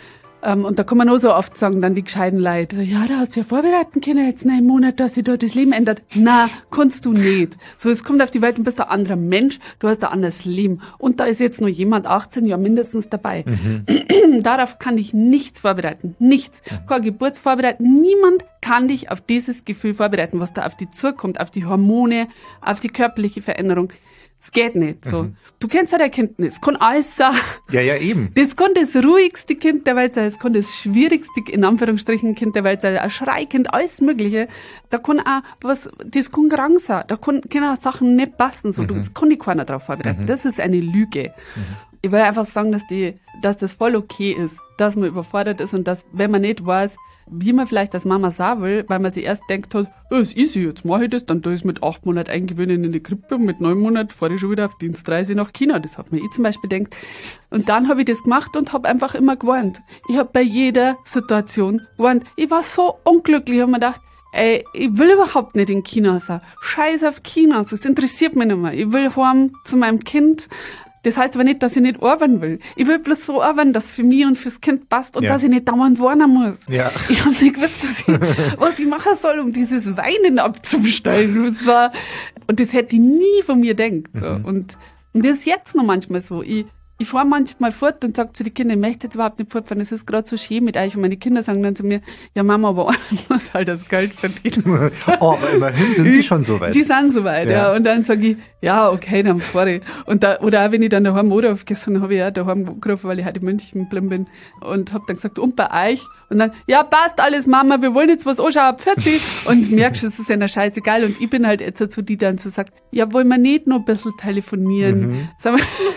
Um, und da kann man nur so oft sagen, dann die gescheiten Leute, ja, da hast du ja vorbereiten können, jetzt in einem Monat, dass sich dort das Leben ändert. Na, kannst du nicht. So, es kommt auf die Welt und bist ein anderer Mensch, du hast ein anderes Leben. Und da ist jetzt nur jemand achtzehn Jahre mindestens dabei. Mhm. Darauf kann dich nichts vorbereiten. Nichts. Mhm. Kein Geburtsvorbereiten. Niemand kann dich auf dieses Gefühl vorbereiten, was da auf dich zukommt, auf die Hormone, auf die körperliche Veränderung. Es geht nicht so. Mhm. Du kennst ja dein Kind nicht. Es kann alles sein. Ja, ja, eben. Das kann das ruhigste Kind der Welt sein. Es kann das schwierigste, in Anführungsstrichen, Kind der Welt sein. Ein Schreikind, alles Mögliche. Da kann auch was, das kann krank sein. Da kann, können auch Sachen nicht passen. So, mhm. Das kann dich keiner drauf vorbereiten. Mhm. Das ist eine Lüge. Mhm. Ich will einfach sagen, dass die, dass das voll okay ist, dass man überfordert ist und dass, wenn man nicht weiß, wie man vielleicht als Mama sagen will, weil man sich erst denkt hat, oh, ist easy, jetzt mache ich das, dann tue ich es mit acht Monaten eingewöhnen in die Krippe und mit neun Monaten fahre ich schon wieder auf Dienstreise nach China. Das hat mir ich zum Beispiel gedacht. Und dann habe ich das gemacht und habe einfach immer gewarnt. Ich habe bei jeder Situation gewarnt. Ich war so unglücklich, ich habe mir gedacht, ey, ich will überhaupt nicht in China sein. Scheiß auf China, das interessiert mich nicht mehr. Ich will heim zu meinem Kind. Das heißt aber nicht, dass ich nicht arbeiten will. Ich will bloß so arbeiten, dass es für mich und fürs Kind passt und ja. dass ich nicht dauernd warnen muss. Ja. Ich habe nicht gewusst, was ich, was ich machen soll, um dieses Weinen abzustellen. Das war, und das hätte ich nie von mir gedacht. So. Mhm. Und, und das ist jetzt noch manchmal so. Ich, ich fahre manchmal fort und sage zu den Kindern, ich möchte jetzt überhaupt nicht fortfahren, es ist gerade so schön mit euch. Und meine Kinder sagen dann zu mir, ja Mama, aber ich muss halt das Geld verdienen. Oh, aber immerhin sind sie schon so weit. Die sind so weit, ja. ja. Und dann sage ich, ja, okay, dann fahre ich. Und da, oder auch wenn ich dann daheim oder gestern habe ich ja daheim gerufen, weil ich heute in München geblieben bin und habe dann gesagt, und bei euch? Und dann, ja, passt alles, Mama, wir wollen jetzt was anschauen, fertig. Und merkst, es ist ja noch scheißegal. Und ich bin halt jetzt dazu, die dann so sagt, ja, wollen wir nicht noch ein bisschen telefonieren? Mhm.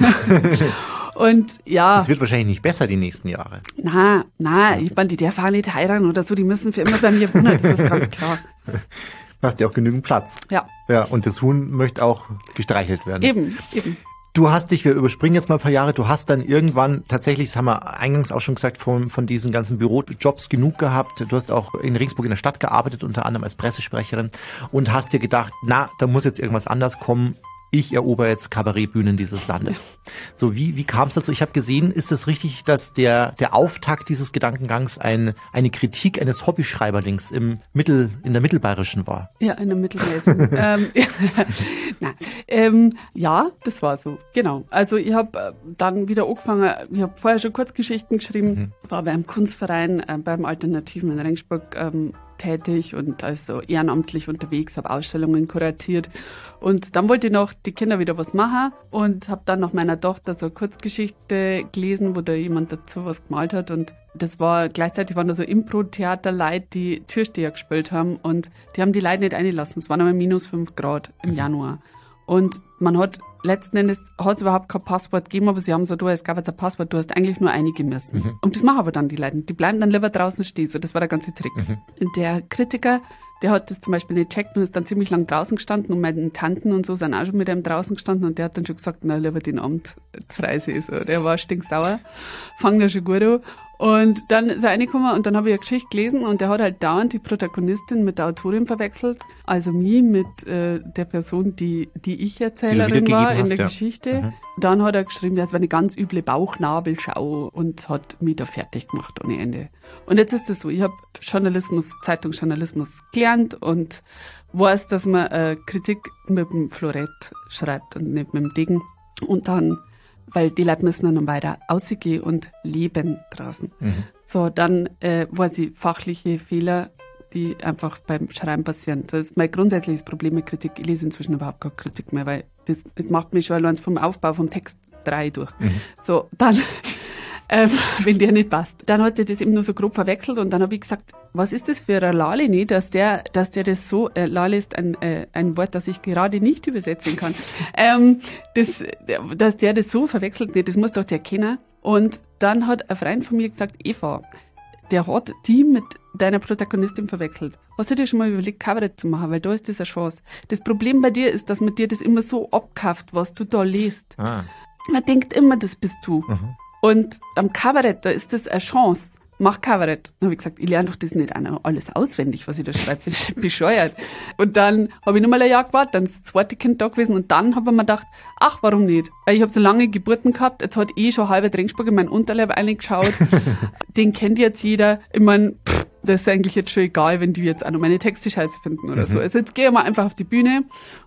Und ja. Das wird wahrscheinlich nicht besser die nächsten Jahre. Na, na, ich meine, die dürfen auch nicht heiraten oder so, die müssen für immer bei mir wohnen, das ist ganz klar. Du hast ja auch genügend Platz. Ja. Ja, und das Huhn möchte auch gestreichelt werden. Eben, eben. Du hast dich, wir überspringen jetzt mal ein paar Jahre, du hast dann irgendwann tatsächlich, das haben wir eingangs auch schon gesagt, von, von diesen ganzen Bürojobs genug gehabt. Du hast auch in Regensburg in der Stadt gearbeitet, unter anderem als Pressesprecherin und hast dir gedacht, na, da muss jetzt irgendwas anders kommen. Ich erober jetzt Kabarettbühnen dieses Landes. So, wie, wie kam es dazu? Ich habe gesehen, ist es richtig, dass der, der Auftakt dieses Gedankengangs ein, eine Kritik eines Hobbyschreiberlings im Mittel, in der Mittelbayerischen war? Ja, in der Mittelhessen. ähm, Nein. Ähm, ja, das war so, genau. Also ich habe dann wieder angefangen, ich habe vorher schon Kurzgeschichten geschrieben, mhm. war beim Kunstverein, äh, beim Alternativen in Regensburg ähm, tätig und also ehrenamtlich unterwegs, habe Ausstellungen kuratiert und dann wollte ich noch die Kinder wieder was machen und habe dann nach meiner Tochter so eine Kurzgeschichte gelesen, wo da jemand dazu was gemalt hat und das war, gleichzeitig waren da so Impro-Theater-Leute, die Türsteher gespielt haben und die haben die Leute nicht einlassen. Es waren aber minus fünf Grad im Januar. Und man hat, letzten Endes hat es überhaupt kein Passwort gegeben, aber sie haben so, du, es gab jetzt ein Passwort, du hast eigentlich nur einige müssen. Mhm. Und das machen aber dann die Leute. Die bleiben dann lieber draußen stehen. So, das war der ganze Trick. Mhm. Und der Kritiker, der hat das zum Beispiel nicht gecheckt und ist dann ziemlich lang draußen gestanden und meine Tanten und so sind auch schon mit ihm draußen gestanden und der hat dann schon gesagt, na, lieber den Abend Freisee. So, der war stinksauer. Fang da schon gut an. Und dann ist er reingekommen und dann habe ich eine Geschichte gelesen und der hat halt dauernd die Protagonistin mit der Autorin verwechselt, also mich mit äh, der Person, die die Ich-Erzählerin war in hast, der ja. Geschichte. Mhm. Dann hat er geschrieben, das war eine ganz üble Bauchnabelschau und hat mich da fertig gemacht ohne Ende. Und jetzt ist es so, ich habe Journalismus, Zeitungsjournalismus gelernt und weiß, dass man äh, Kritik mit dem Florett schreibt und nicht mit dem Degen. Und dann weil die Leute müssen dann weiter rausgehen und leben draußen. Mhm. So, dann äh, weiß ich fachliche Fehler, die einfach beim Schreiben passieren. Das ist mein grundsätzliches Problem mit Kritik. Ich lese inzwischen überhaupt keine Kritik mehr, weil das, das macht mich schon allein vom Aufbau vom Text drei durch. Mhm. So, dann, ähm, wenn der nicht passt. Dann hat er das eben nur so grob verwechselt und dann habe ich gesagt, was ist das für ein Lale, ne, dass der, dass der das so, äh, Lale ist ein, äh, ein Wort, das ich gerade nicht übersetzen kann, ähm, das, dass der das so verwechselt, ne, das muss doch der kennen. Und dann hat ein Freund von mir gesagt, Eva, der hat die mit deiner Protagonistin verwechselt. Hast du dir schon mal überlegt, Kabarett zu machen? Weil da ist das eine Chance. Das Problem bei dir ist, dass man dir das immer so abkauft, was du da liest. Ah. Man denkt immer, das bist du. Mhm. Und am Kabarett, da ist das eine Chance. Mach Kabarett. Dann habe ich gesagt, ich lerne doch das nicht alles auswendig, was ich da schreibe. Bin ich bescheuert. Und dann habe ich nochmal ein Jahr gewartet, dann ist das zweite Kind da gewesen und dann habe ich mir gedacht, ach, warum nicht? Weil ich habe so lange Geburten gehabt, jetzt hat eh schon halbe Regensburg in mein Unterleib eingeschaut. Den kennt jetzt jeder. Ich meine, das ist eigentlich jetzt schon egal, wenn die jetzt auch noch meine Texte scheiße finden oder mhm. so. Also jetzt gehe ich mal einfach auf die Bühne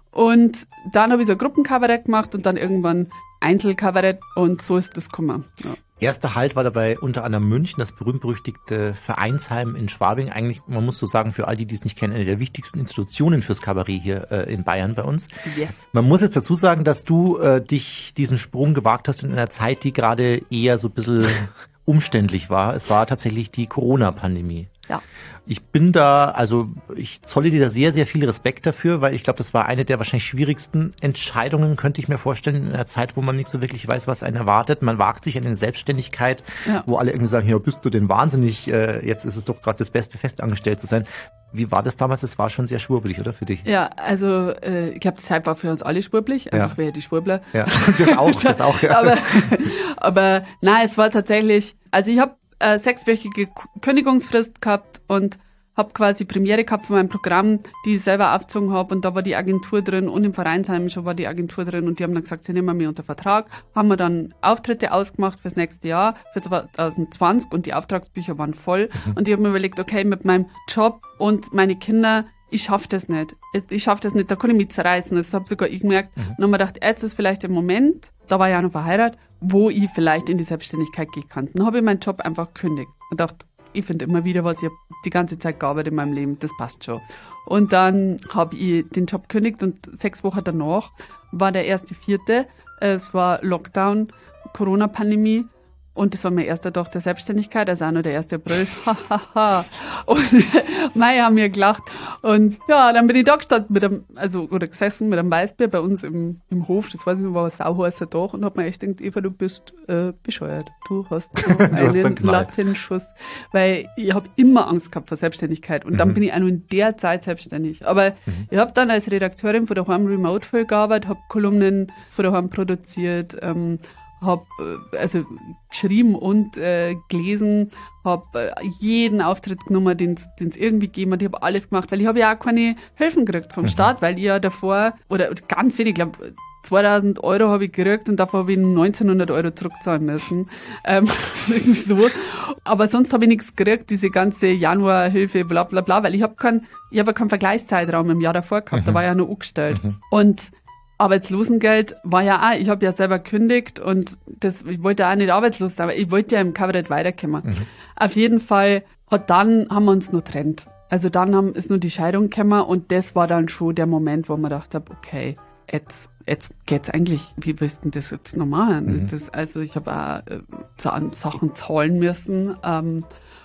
und dann habe ich so ein Gruppenkabarett gemacht und dann irgendwann Einzelkabarett und so ist das gekommen. Ja. Erster Halt war dabei unter anderem München, das berühmt-berüchtigte Vereinsheim in Schwabing. Eigentlich, man muss so sagen, für all die, die es nicht kennen, eine der wichtigsten Institutionen fürs Kabarett hier äh, in Bayern bei uns. Yes. Man muss jetzt dazu sagen, dass du äh, dich diesen Sprung gewagt hast in einer Zeit, die gerade eher so ein bisschen umständlich war. Es war tatsächlich die Corona-Pandemie. Ja. Ich bin da, also ich zolle dir da sehr, sehr viel Respekt dafür, weil ich glaube, das war eine der wahrscheinlich schwierigsten Entscheidungen, könnte ich mir vorstellen, in einer Zeit, wo man nicht so wirklich weiß, was einen erwartet. Man wagt sich an eine Selbstständigkeit, ja. wo alle irgendwie sagen, ja, bist du denn wahnsinnig, äh, jetzt ist es doch gerade das Beste, festangestellt zu sein. Wie war das damals? Das war schon sehr schwurbelig, oder, für dich? Ja, also äh, ich glaube, die Zeit war für uns alle schwurbelig, einfach ja. wir die Schwurbler. Ja, das auch, das auch, ja. aber, aber nein, es war tatsächlich, also ich habe äh, sechswöchige Kündigungsfrist gehabt und habe quasi Premiere gehabt von meinem Programm, die ich selber aufgezogen habe und da war die Agentur drin und im Vereinsheim schon war die Agentur drin und die haben dann gesagt, sie nehmen mich unter Vertrag, haben wir dann Auftritte ausgemacht fürs nächste Jahr, für zwanzig zwanzig und die Auftragsbücher waren voll mhm. und ich habe mir überlegt, okay, mit meinem Job und meine Kinder, ich schaffe das nicht, ich schaffe das nicht, da kann ich mich zerreißen, das habe sogar ich gemerkt mhm. und dann habe ich mir gedacht, jetzt ist vielleicht der Moment, da war ich auch noch verheiratet, wo ich vielleicht in die Selbstständigkeit gehen kann. Dann habe ich meinen Job einfach gekündigt und dachte, ich finde immer wieder was, ich habe die ganze Zeit gearbeitet in meinem Leben, das passt schon. Und dann habe ich den Job gekündigt und sechs Wochen danach war der erste Vierte. Es war Lockdown, Corona-Pandemie Und das war mein erster Tag der Selbstständigkeit, also auch noch der erste April. Hahaha. Und Mai haben wir gelacht. Und ja, dann bin ich da gestanden mit einem, also, oder gesessen mit einem Weißbier bei uns im, im Hof. Das weiß ich nicht, war ein sauheißer Tag. Und hab mir echt gedacht, Eva, du bist äh, bescheuert. Du hast so einen Latenschuss. Weil ich habe immer Angst gehabt vor Selbstständigkeit. Und mhm. dann bin ich auch noch in der Zeit selbstständig. Aber mhm. ich habe dann als Redakteurin von daheim remote viel gearbeitet, habe Kolumnen von daheim produziert, ähm, habe also geschrieben und äh, gelesen, habe äh, jeden Auftritt genommen, den es irgendwie gegeben hat. Ich habe alles gemacht, weil ich habe ja auch keine Hilfen gekriegt vom mhm. Staat, weil ich ja davor, oder ganz wenig, ich glaube zweitausend Euro habe ich gekriegt und davor habe ich neunzehnhundert Euro zurückzahlen müssen. Ähm, irgendwie so. Aber sonst habe ich nichts gekriegt, diese ganze Januarhilfe, bla bla bla, weil ich habe keinen ich hab keinen Vergleichszeitraum im Jahr davor gehabt, mhm. da war ja nur angestellt. Mhm. Und Arbeitslosengeld war ja auch, ich habe ja selber gekündigt und das, ich wollte auch nicht arbeitslos sein, aber ich wollte ja im Kabarett weiterkommen. Mhm. Auf jeden Fall hat dann, haben wir uns noch getrennt. Also dann haben, ist nur die Scheidung gekommen und das war dann schon der Moment, wo man gedacht habe, okay, jetzt, jetzt geht's eigentlich, wie willst du denn das jetzt noch machen? Mhm. Das, also ich habe auch äh, so an Sachen zahlen müssen ähm,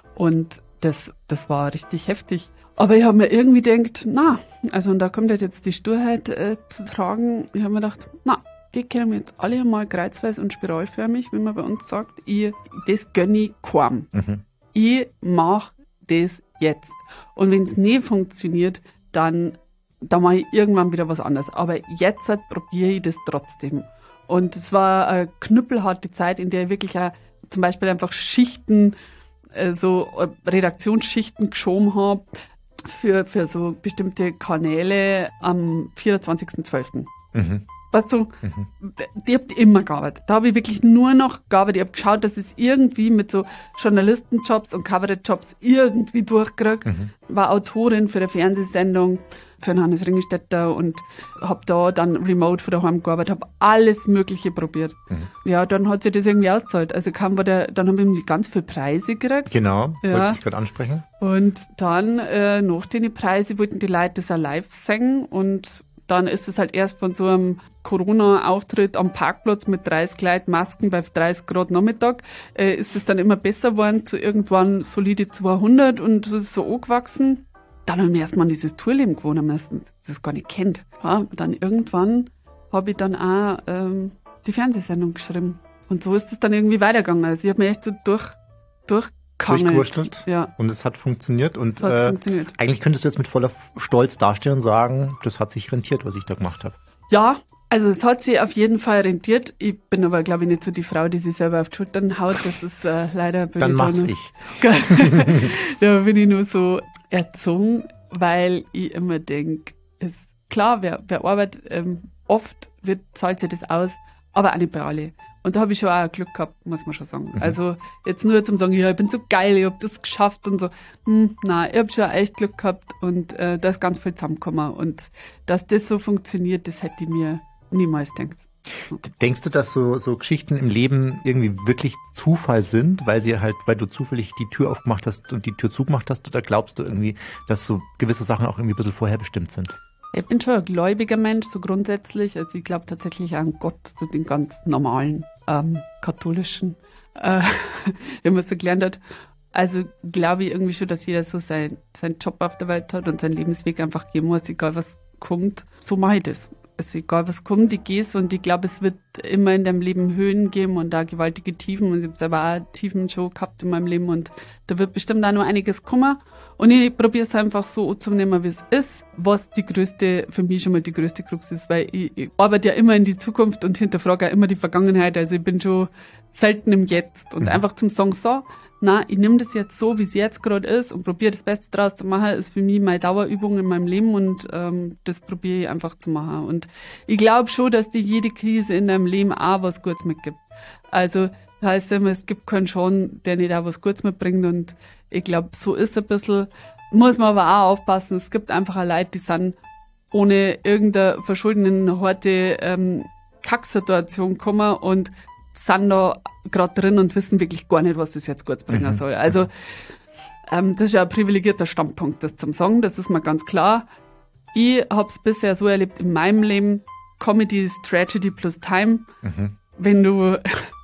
und das, das war richtig heftig. Aber ich habe mir irgendwie gedacht, na, also und da kommt halt jetzt die Sturheit äh, zu tragen. Ich habe mir gedacht, na, die können wir jetzt alle mal kreuzweise und spiralförmig, wie man bei uns sagt. Ich, das gönne ich kaum. Mhm. Ich mache das jetzt. Und wenn es nie funktioniert, dann, dann mache ich irgendwann wieder was anderes. Aber jetzt halt probiere ich das trotzdem. Und es war eine knüppelharte Zeit, in der ich wirklich auch zum Beispiel einfach Schichten, äh, so Redaktionsschichten geschoben habe, für, für so bestimmte Kanäle am vierundzwanzigsten zwölften Mhm. Weißt du, mhm. die habt immer gearbeitet. Da habe ich wirklich nur noch gearbeitet. Ich habe geschaut, dass ich es irgendwie mit so Journalistenjobs und Kabarettjobs irgendwie durchkriege. Mhm. War Autorin für eine Fernsehsendung für den Hannes Ringestetter und habe da dann remote von daheim gearbeitet, habe alles Mögliche probiert. Mhm. Ja, dann hat sich das irgendwie ausgezahlt. Also kam war der, dann habe ich ganz viele Preise gekriegt. Genau, ja. wollte ich gerade ansprechen. Und dann äh, nach den Preisen wollten die Leute das auch live singen und dann ist es halt erst von so einem Corona-Auftritt am Parkplatz mit dreißig Leuten, Masken bei dreißig Grad Nachmittag, äh, ist es dann immer besser geworden, zu irgendwann solide zweihundert und es ist so angewachsen. Dann habe ich erstmal an dieses Tourleben gewohnt müssen, das ich gar nicht kennt. Ja, dann irgendwann habe ich dann auch ähm, die Fernsehsendung geschrieben. Und so ist es dann irgendwie weitergegangen. Also ich habe mich echt so durch, durch durchgewurschtelt ja. Und es hat funktioniert und hat äh, funktioniert. Eigentlich könntest du jetzt mit voller Stolz dastehen und sagen, das hat sich rentiert, was ich da gemacht habe. Ja, also es hat sich auf jeden Fall rentiert. Ich bin aber, glaube ich, nicht so die Frau, die sich selber auf die Schultern haut. Das ist äh, leider... Dann mach's ich. Da bin ich nur so erzogen, weil ich immer denke, ist klar, wer, wer arbeitet, ähm, oft wird, zahlt sich das aus, aber auch nicht bei alle. Und da habe ich schon auch Glück gehabt, muss man schon sagen. Mhm. Also jetzt nur zum sagen, ja, ich bin so geil, ich habe das geschafft und so. Hm, nein, ich habe schon echt Glück gehabt und äh, da ist ganz viel zusammengekommen. Und dass das so funktioniert, das hätte ich mir niemals gedacht. Denkst du, dass so, so Geschichten im Leben irgendwie wirklich Zufall sind, weil sie halt, weil du zufällig die Tür aufgemacht hast und die Tür zugemacht hast, oder glaubst du irgendwie, dass so gewisse Sachen auch irgendwie ein bisschen vorher bestimmt sind? Ich bin schon ein gläubiger Mensch, so grundsätzlich. Also ich glaube tatsächlich an Gott, so den ganz normalen, ähm, katholischen, äh, wie man es so gelernt hat. Also glaube ich irgendwie schon, dass jeder so sein, seinen Job auf der Welt hat und seinen Lebensweg einfach gehen muss, egal was kommt. So mache ich das. Also egal was kommt, ich gehe es und ich glaube, es wird immer in deinem Leben Höhen geben und da gewaltige Tiefen. Und ich habe selber auch Tiefen schon gehabt in meinem Leben und da wird bestimmt auch noch einiges kommen. Und ich probiere es einfach so zu nehmen, wie es ist, was die größte, für mich schon mal die größte Krux ist, weil ich, ich arbeite ja immer in die Zukunft und hinterfrage auch immer die Vergangenheit. Also ich bin schon selten im Jetzt und mhm. einfach zum Sagen so, na, ich nehme das jetzt so, wie es jetzt gerade ist und probiere das Beste draus zu machen, ist für mich meine Dauerübung in meinem Leben und ähm, das probiere ich einfach zu machen. Und ich glaube schon, dass dir jede Krise in deinem Leben auch was Gutes mitgibt. Also das heißt immer, es gibt keinen Schaden, der nicht auch was Gutes mitbringt und ich glaube, so ist es ein bisschen, muss man aber auch aufpassen, es gibt einfach auch Leute, die sind ohne irgendeine verschuldeten, harte ähm, Kacksituation gekommen und sind da gerade drin und wissen wirklich gar nicht, was das jetzt kurz bringen mhm. soll. Also ähm, das ist ja ein privilegierter Standpunkt, das zum Sagen, das ist mir ganz klar. Ich habe es bisher so erlebt in meinem Leben, Comedy ist Tragedy plus Time. Mhm. Wenn du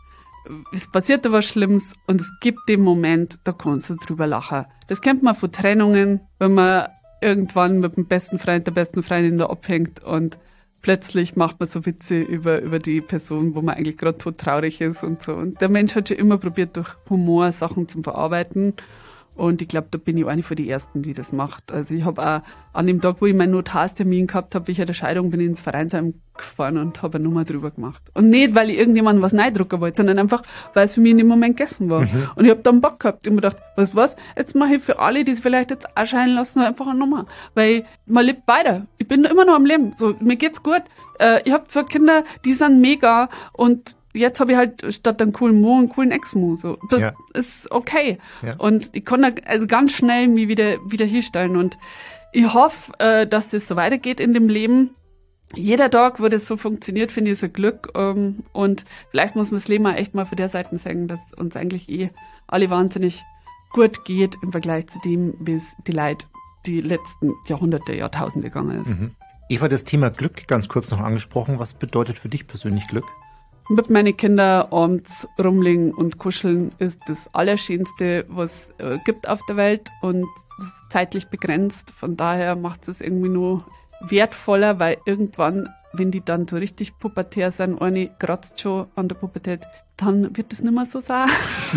es passiert da was Schlimmes und es gibt den Moment, da kannst du drüber lachen. Das kennt man von Trennungen, wenn man irgendwann mit dem besten Freund, der besten Freundin da abhängt und plötzlich macht man so Witze über, über die Person, wo man eigentlich gerade todtraurig ist und so. Und der Mensch hat schon immer probiert, durch Humor Sachen zu verarbeiten. Und ich glaube, da bin ich eine von den Ersten, die das macht. Also ich habe auch an dem Tag, wo ich meinen Notarstermin gehabt habe, ich ja der Scheidung, bin ich ins Vereinsheim gefahren und habe eine Nummer drüber gemacht. Und nicht, weil ich irgendjemandem was neidrucken wollte, sondern einfach, weil es für mich in dem Moment gegessen war. Mhm. Und ich habe dann Bock gehabt und mir gedacht, was was, jetzt mache ich für alle, die es vielleicht jetzt erscheinen lassen, einfach eine Nummer. Weil man lebt weiter. Ich bin immer noch am Leben. So, mir geht's gut. Äh, ich habe zwei Kinder, die sind mega und jetzt habe ich halt statt einem coolen Mo einen coolen Ex-Mo. So. Das ja. ist okay. Ja. Und ich kann da also ganz schnell mich wieder, wieder hinstellen. Und ich hoffe, äh, dass das so weitergeht in dem Leben. Jeder Tag, wo das so funktioniert, finde ich, ist ein Glück. Ähm, und vielleicht muss man das Leben auch echt mal von der Seite sagen, dass uns eigentlich eh alle wahnsinnig gut geht im Vergleich zu dem, wie es die Leute die letzten Jahrhunderte, Jahrtausende gegangen ist. Mhm. Eva, das Thema Glück ganz kurz noch angesprochen. Was bedeutet für dich persönlich Glück? Mit meinen Kindern abends rumliegen und kuscheln ist das Allerschönste, was es äh, gibt auf der Welt und das ist zeitlich begrenzt. Von daher macht es irgendwie nur wertvoller, weil irgendwann, wenn die dann so richtig pubertär sind, eine kratzt schon an der Pubertät, dann wird das nicht mehr so sein.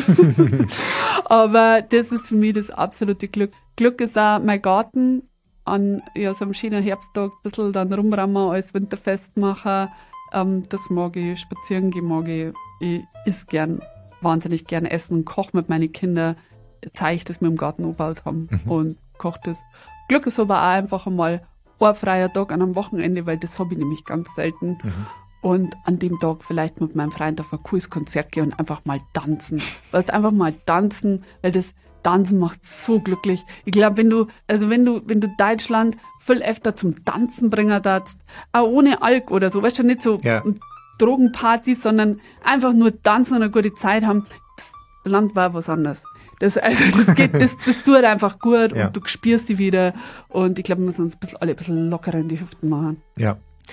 Aber das ist für mich das absolute Glück. Glück ist auch mein Garten, an ja, so einem schönen Herbsttag ein bisschen dann rumrammen, alles winterfest machen. Ähm, das mag ich, spazieren gehen mag ich. Ich esse gern, wahnsinnig gern essen und koche mit meinen Kindern. Zeige ich, dass wir im Garten Oberhaus haben mhm. und koche das. Glück ist aber auch einfach einmal ein freier Tag an einem Wochenende, weil das habe ich nämlich ganz selten. Mhm. Und an dem Tag vielleicht mit meinem Freund auf ein cooles Konzert gehen und einfach mal tanzen. Weißt, einfach mal tanzen, weil das Tanzen macht so glücklich. Ich glaube, wenn du, also wenn du, wenn du Deutschland viel öfter zum Tanzen bringen darfst, auch ohne Alk oder so, weißt du, nicht so ja. Drogenpartys, sondern einfach nur tanzen und eine gute Zeit haben, das Land war was anderes. Das, also, das geht, das, das tut einfach gut ja. und du spürst sie wieder und ich glaube, wir müssen uns ein bisschen, alle ein bisschen lockerer in die Hüften machen. Ja.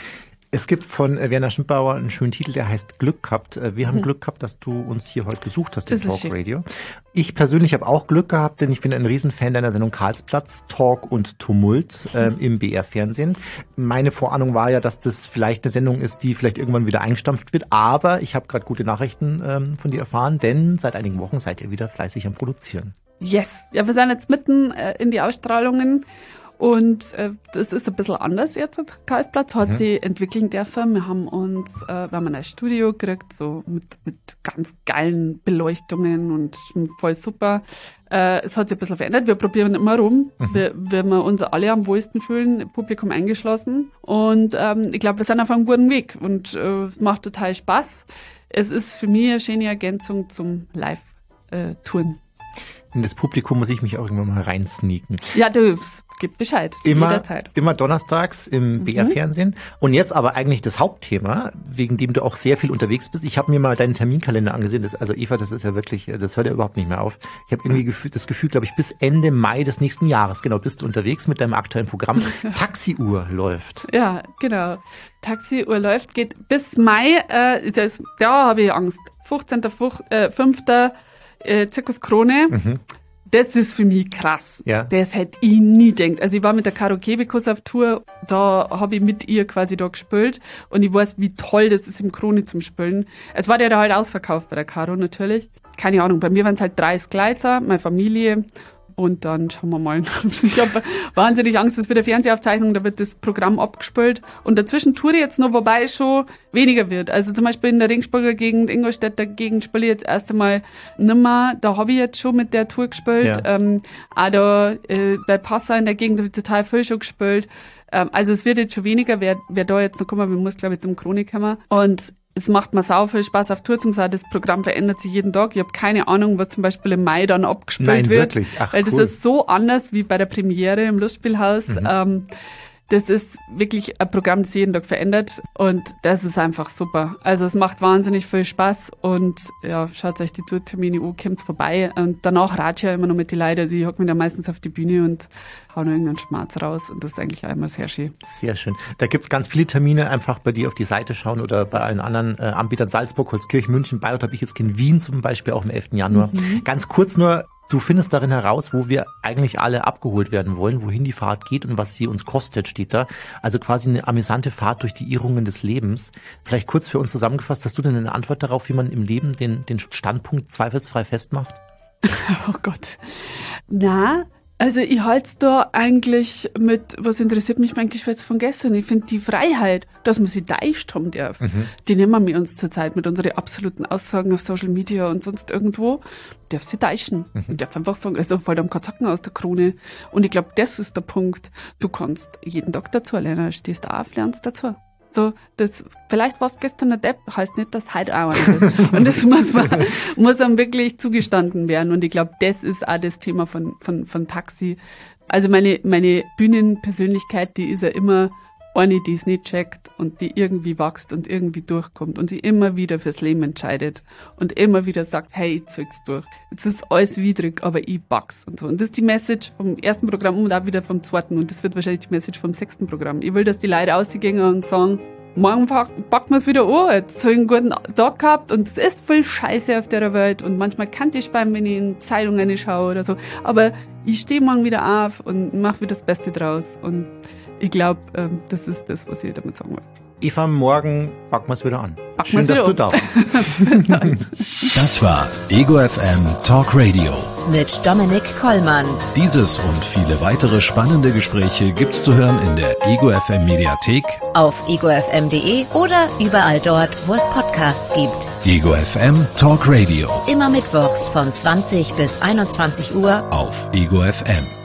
Es gibt von Werner Schmidbauer einen schönen Titel, der heißt Glück gehabt. Wir haben hm. Glück gehabt, dass du uns hier heute besucht hast im Talk Radio. Ich persönlich habe auch Glück gehabt, denn ich bin ein Riesenfan deiner Sendung Karlsplatz, Talk und Tumult äh, im B R-Fernsehen. Meine Vorahnung war ja, dass das vielleicht eine Sendung ist, die vielleicht irgendwann wieder eingestampft wird. Aber ich habe gerade gute Nachrichten ähm, von dir erfahren, denn seit einigen Wochen seid ihr wieder fleißig am Produzieren. Yes, ja, wir sind jetzt mitten äh, in die Ausstrahlungen. Und äh, das ist ein bisschen anders jetzt. Karlsplatz hat mhm. sich entwickeln dürfen. Wir haben uns, äh, wir haben ein Studio gekriegt, so mit, mit ganz geilen Beleuchtungen und voll super. Äh, es hat sich ein bisschen verändert. Wir probieren immer rum, mhm. wir, wenn wir uns alle am wohlsten fühlen, Publikum eingeschlossen. Und ähm, ich glaube, wir sind auf einem guten Weg und äh, es macht total Spaß. Es ist für mich eine schöne Ergänzung zum Live-Touren. In das Publikum muss ich mich auch irgendwann mal reinsneaken. Ja, du gib Bescheid. Immer, jederzeit. Immer donnerstags im mhm. B R-Fernsehen. Und jetzt aber eigentlich das Hauptthema, wegen dem du auch sehr viel unterwegs bist. Ich habe mir mal deinen Terminkalender angesehen. Das, also Eva, das ist ja wirklich, das hört ja überhaupt nicht mehr auf. Ich habe irgendwie gefühl, das Gefühl, glaube ich, bis Ende Mai des nächsten Jahres, genau, bist du unterwegs mit deinem aktuellen Programm. Taxiuhr läuft. Ja, genau. Taxiuhr läuft, geht bis Mai. Äh, das, da habe ich Angst. fünfzehnter fünfter Äh, Zirkus Krone. Mhm. Das ist für mich krass. Ja. Das hätte ich nie gedacht. Also ich war mit der Caro Kebekus auf Tour, da habe ich mit ihr quasi da gespielt und ich weiß, wie toll das ist im Krone zum Spielen. Es war ja da halt ausverkauft bei der Caro natürlich. Keine Ahnung, bei mir waren es halt dreißig Gleiter, meine Familie und dann schauen wir mal. Ich habe wahnsinnig Angst, das wird eine Fernsehaufzeichnung, da wird das Programm abgespielt und dazwischen tue ich jetzt noch, wobei es schon weniger wird. Also zum Beispiel in der Ringsburger Gegend, Ingolstädter Gegend spiele ich jetzt erst einmal nimmer. Da habe ich jetzt schon mit der Tour gespielt. Ja. Ähm, auch da äh, bei Passau in der Gegend habe ich total viel schon gespielt. Ähm, also es wird jetzt schon weniger, wer, wer da jetzt noch kommen, wir muss glaube ich zum Chronik kommen. Und es macht mir sau viel Spaß auf Tour zu sein. Das Programm verändert sich jeden Tag. Ich habe keine Ahnung, was zum Beispiel im Mai dann abgespielt Nein, wird. Wirklich? Ach, weil das cool. ist so anders wie bei der Premiere im Lustspielhaus. Mhm. Ähm, das ist wirklich ein Programm, das jeden Tag verändert und das ist einfach super. Also es macht wahnsinnig viel Spaß und ja, schaut euch die Tourtermine an, kommt vorbei und danach rate ich ja immer noch mit den Leuten. Also ich hocke mich da meistens auf die Bühne und hau noch irgendeinen Schmerz raus und das ist eigentlich auch immer sehr schön. Sehr schön. Da gibt's ganz viele Termine, einfach bei dir auf die Seite schauen oder bei allen anderen äh, Anbietern, Salzburg, Holzkirchen, München, Bayreuth habe ich jetzt in Wien zum Beispiel auch am elften Januar. Mhm. Ganz kurz nur, du findest darin heraus, wo wir eigentlich alle abgeholt werden wollen, wohin die Fahrt geht und was sie uns kostet, steht da. Also quasi eine amüsante Fahrt durch die Irrungen des Lebens. Vielleicht kurz für uns zusammengefasst, hast du denn eine Antwort darauf, wie man im Leben den, den Standpunkt zweifelsfrei festmacht? Oh Gott. Na, also ich halte es da eigentlich mit, was interessiert mich mein Geschwätz von gestern? Ich finde die Freiheit, dass man sie deicht haben darf, mhm. die nehmen wir uns zurzeit mit unseren absoluten Aussagen auf Social Media und sonst irgendwo, darf sie deichen. Mhm. Ich darf einfach sagen, also fällt einem kein Zacken aus der Krone. Und ich glaube, das ist der Punkt. Du kannst jeden Tag dazu lernen, stehst auf, lernst dazu. So, das, vielleicht warst gestern ein Depp, heißt nicht, dass heute auch einer ist. Und das muss man, muss einem wirklich zugestanden werden. Und ich glaube, das ist auch das Thema von, von, von Taxi. Also meine, meine Bühnenpersönlichkeit, die ist ja immer eine, die es nicht checkt und die irgendwie wächst und irgendwie durchkommt und sie immer wieder fürs Leben entscheidet und immer wieder sagt, hey, ich zieh's durch. Jetzt ist alles widrig, aber ich pack's und so. Und das ist die Message vom ersten Programm und auch wieder vom zweiten und das wird wahrscheinlich die Message vom sechsten Programm. Ich will, dass die Leute rausgehen und sagen, morgen packen wir es wieder an, jetzt habe ich einen guten Tag gehabt und es ist viel Scheiße auf der Welt und manchmal kann ich sparen, wenn ich in Zeitungen schaue oder so, aber ich stehe morgen wieder auf und mache wieder das Beste draus und ich glaube, ähm, das ist das, was ich damit sagen will. Eva, morgen packen wir es wieder an. Packen Schön, dass wieder du da warst. Bis dann. Das war Ego F M Talk Radio. Mit Dominik Kollmann. Dieses und viele weitere spannende Gespräche gibt's zu hören in der Ego F M Mediathek, Auf ego f m punkt de oder überall dort, wo es Podcasts gibt. Ego F M Talk Radio Immer mittwochs von zwanzig bis einundzwanzig Uhr auf Ego F M.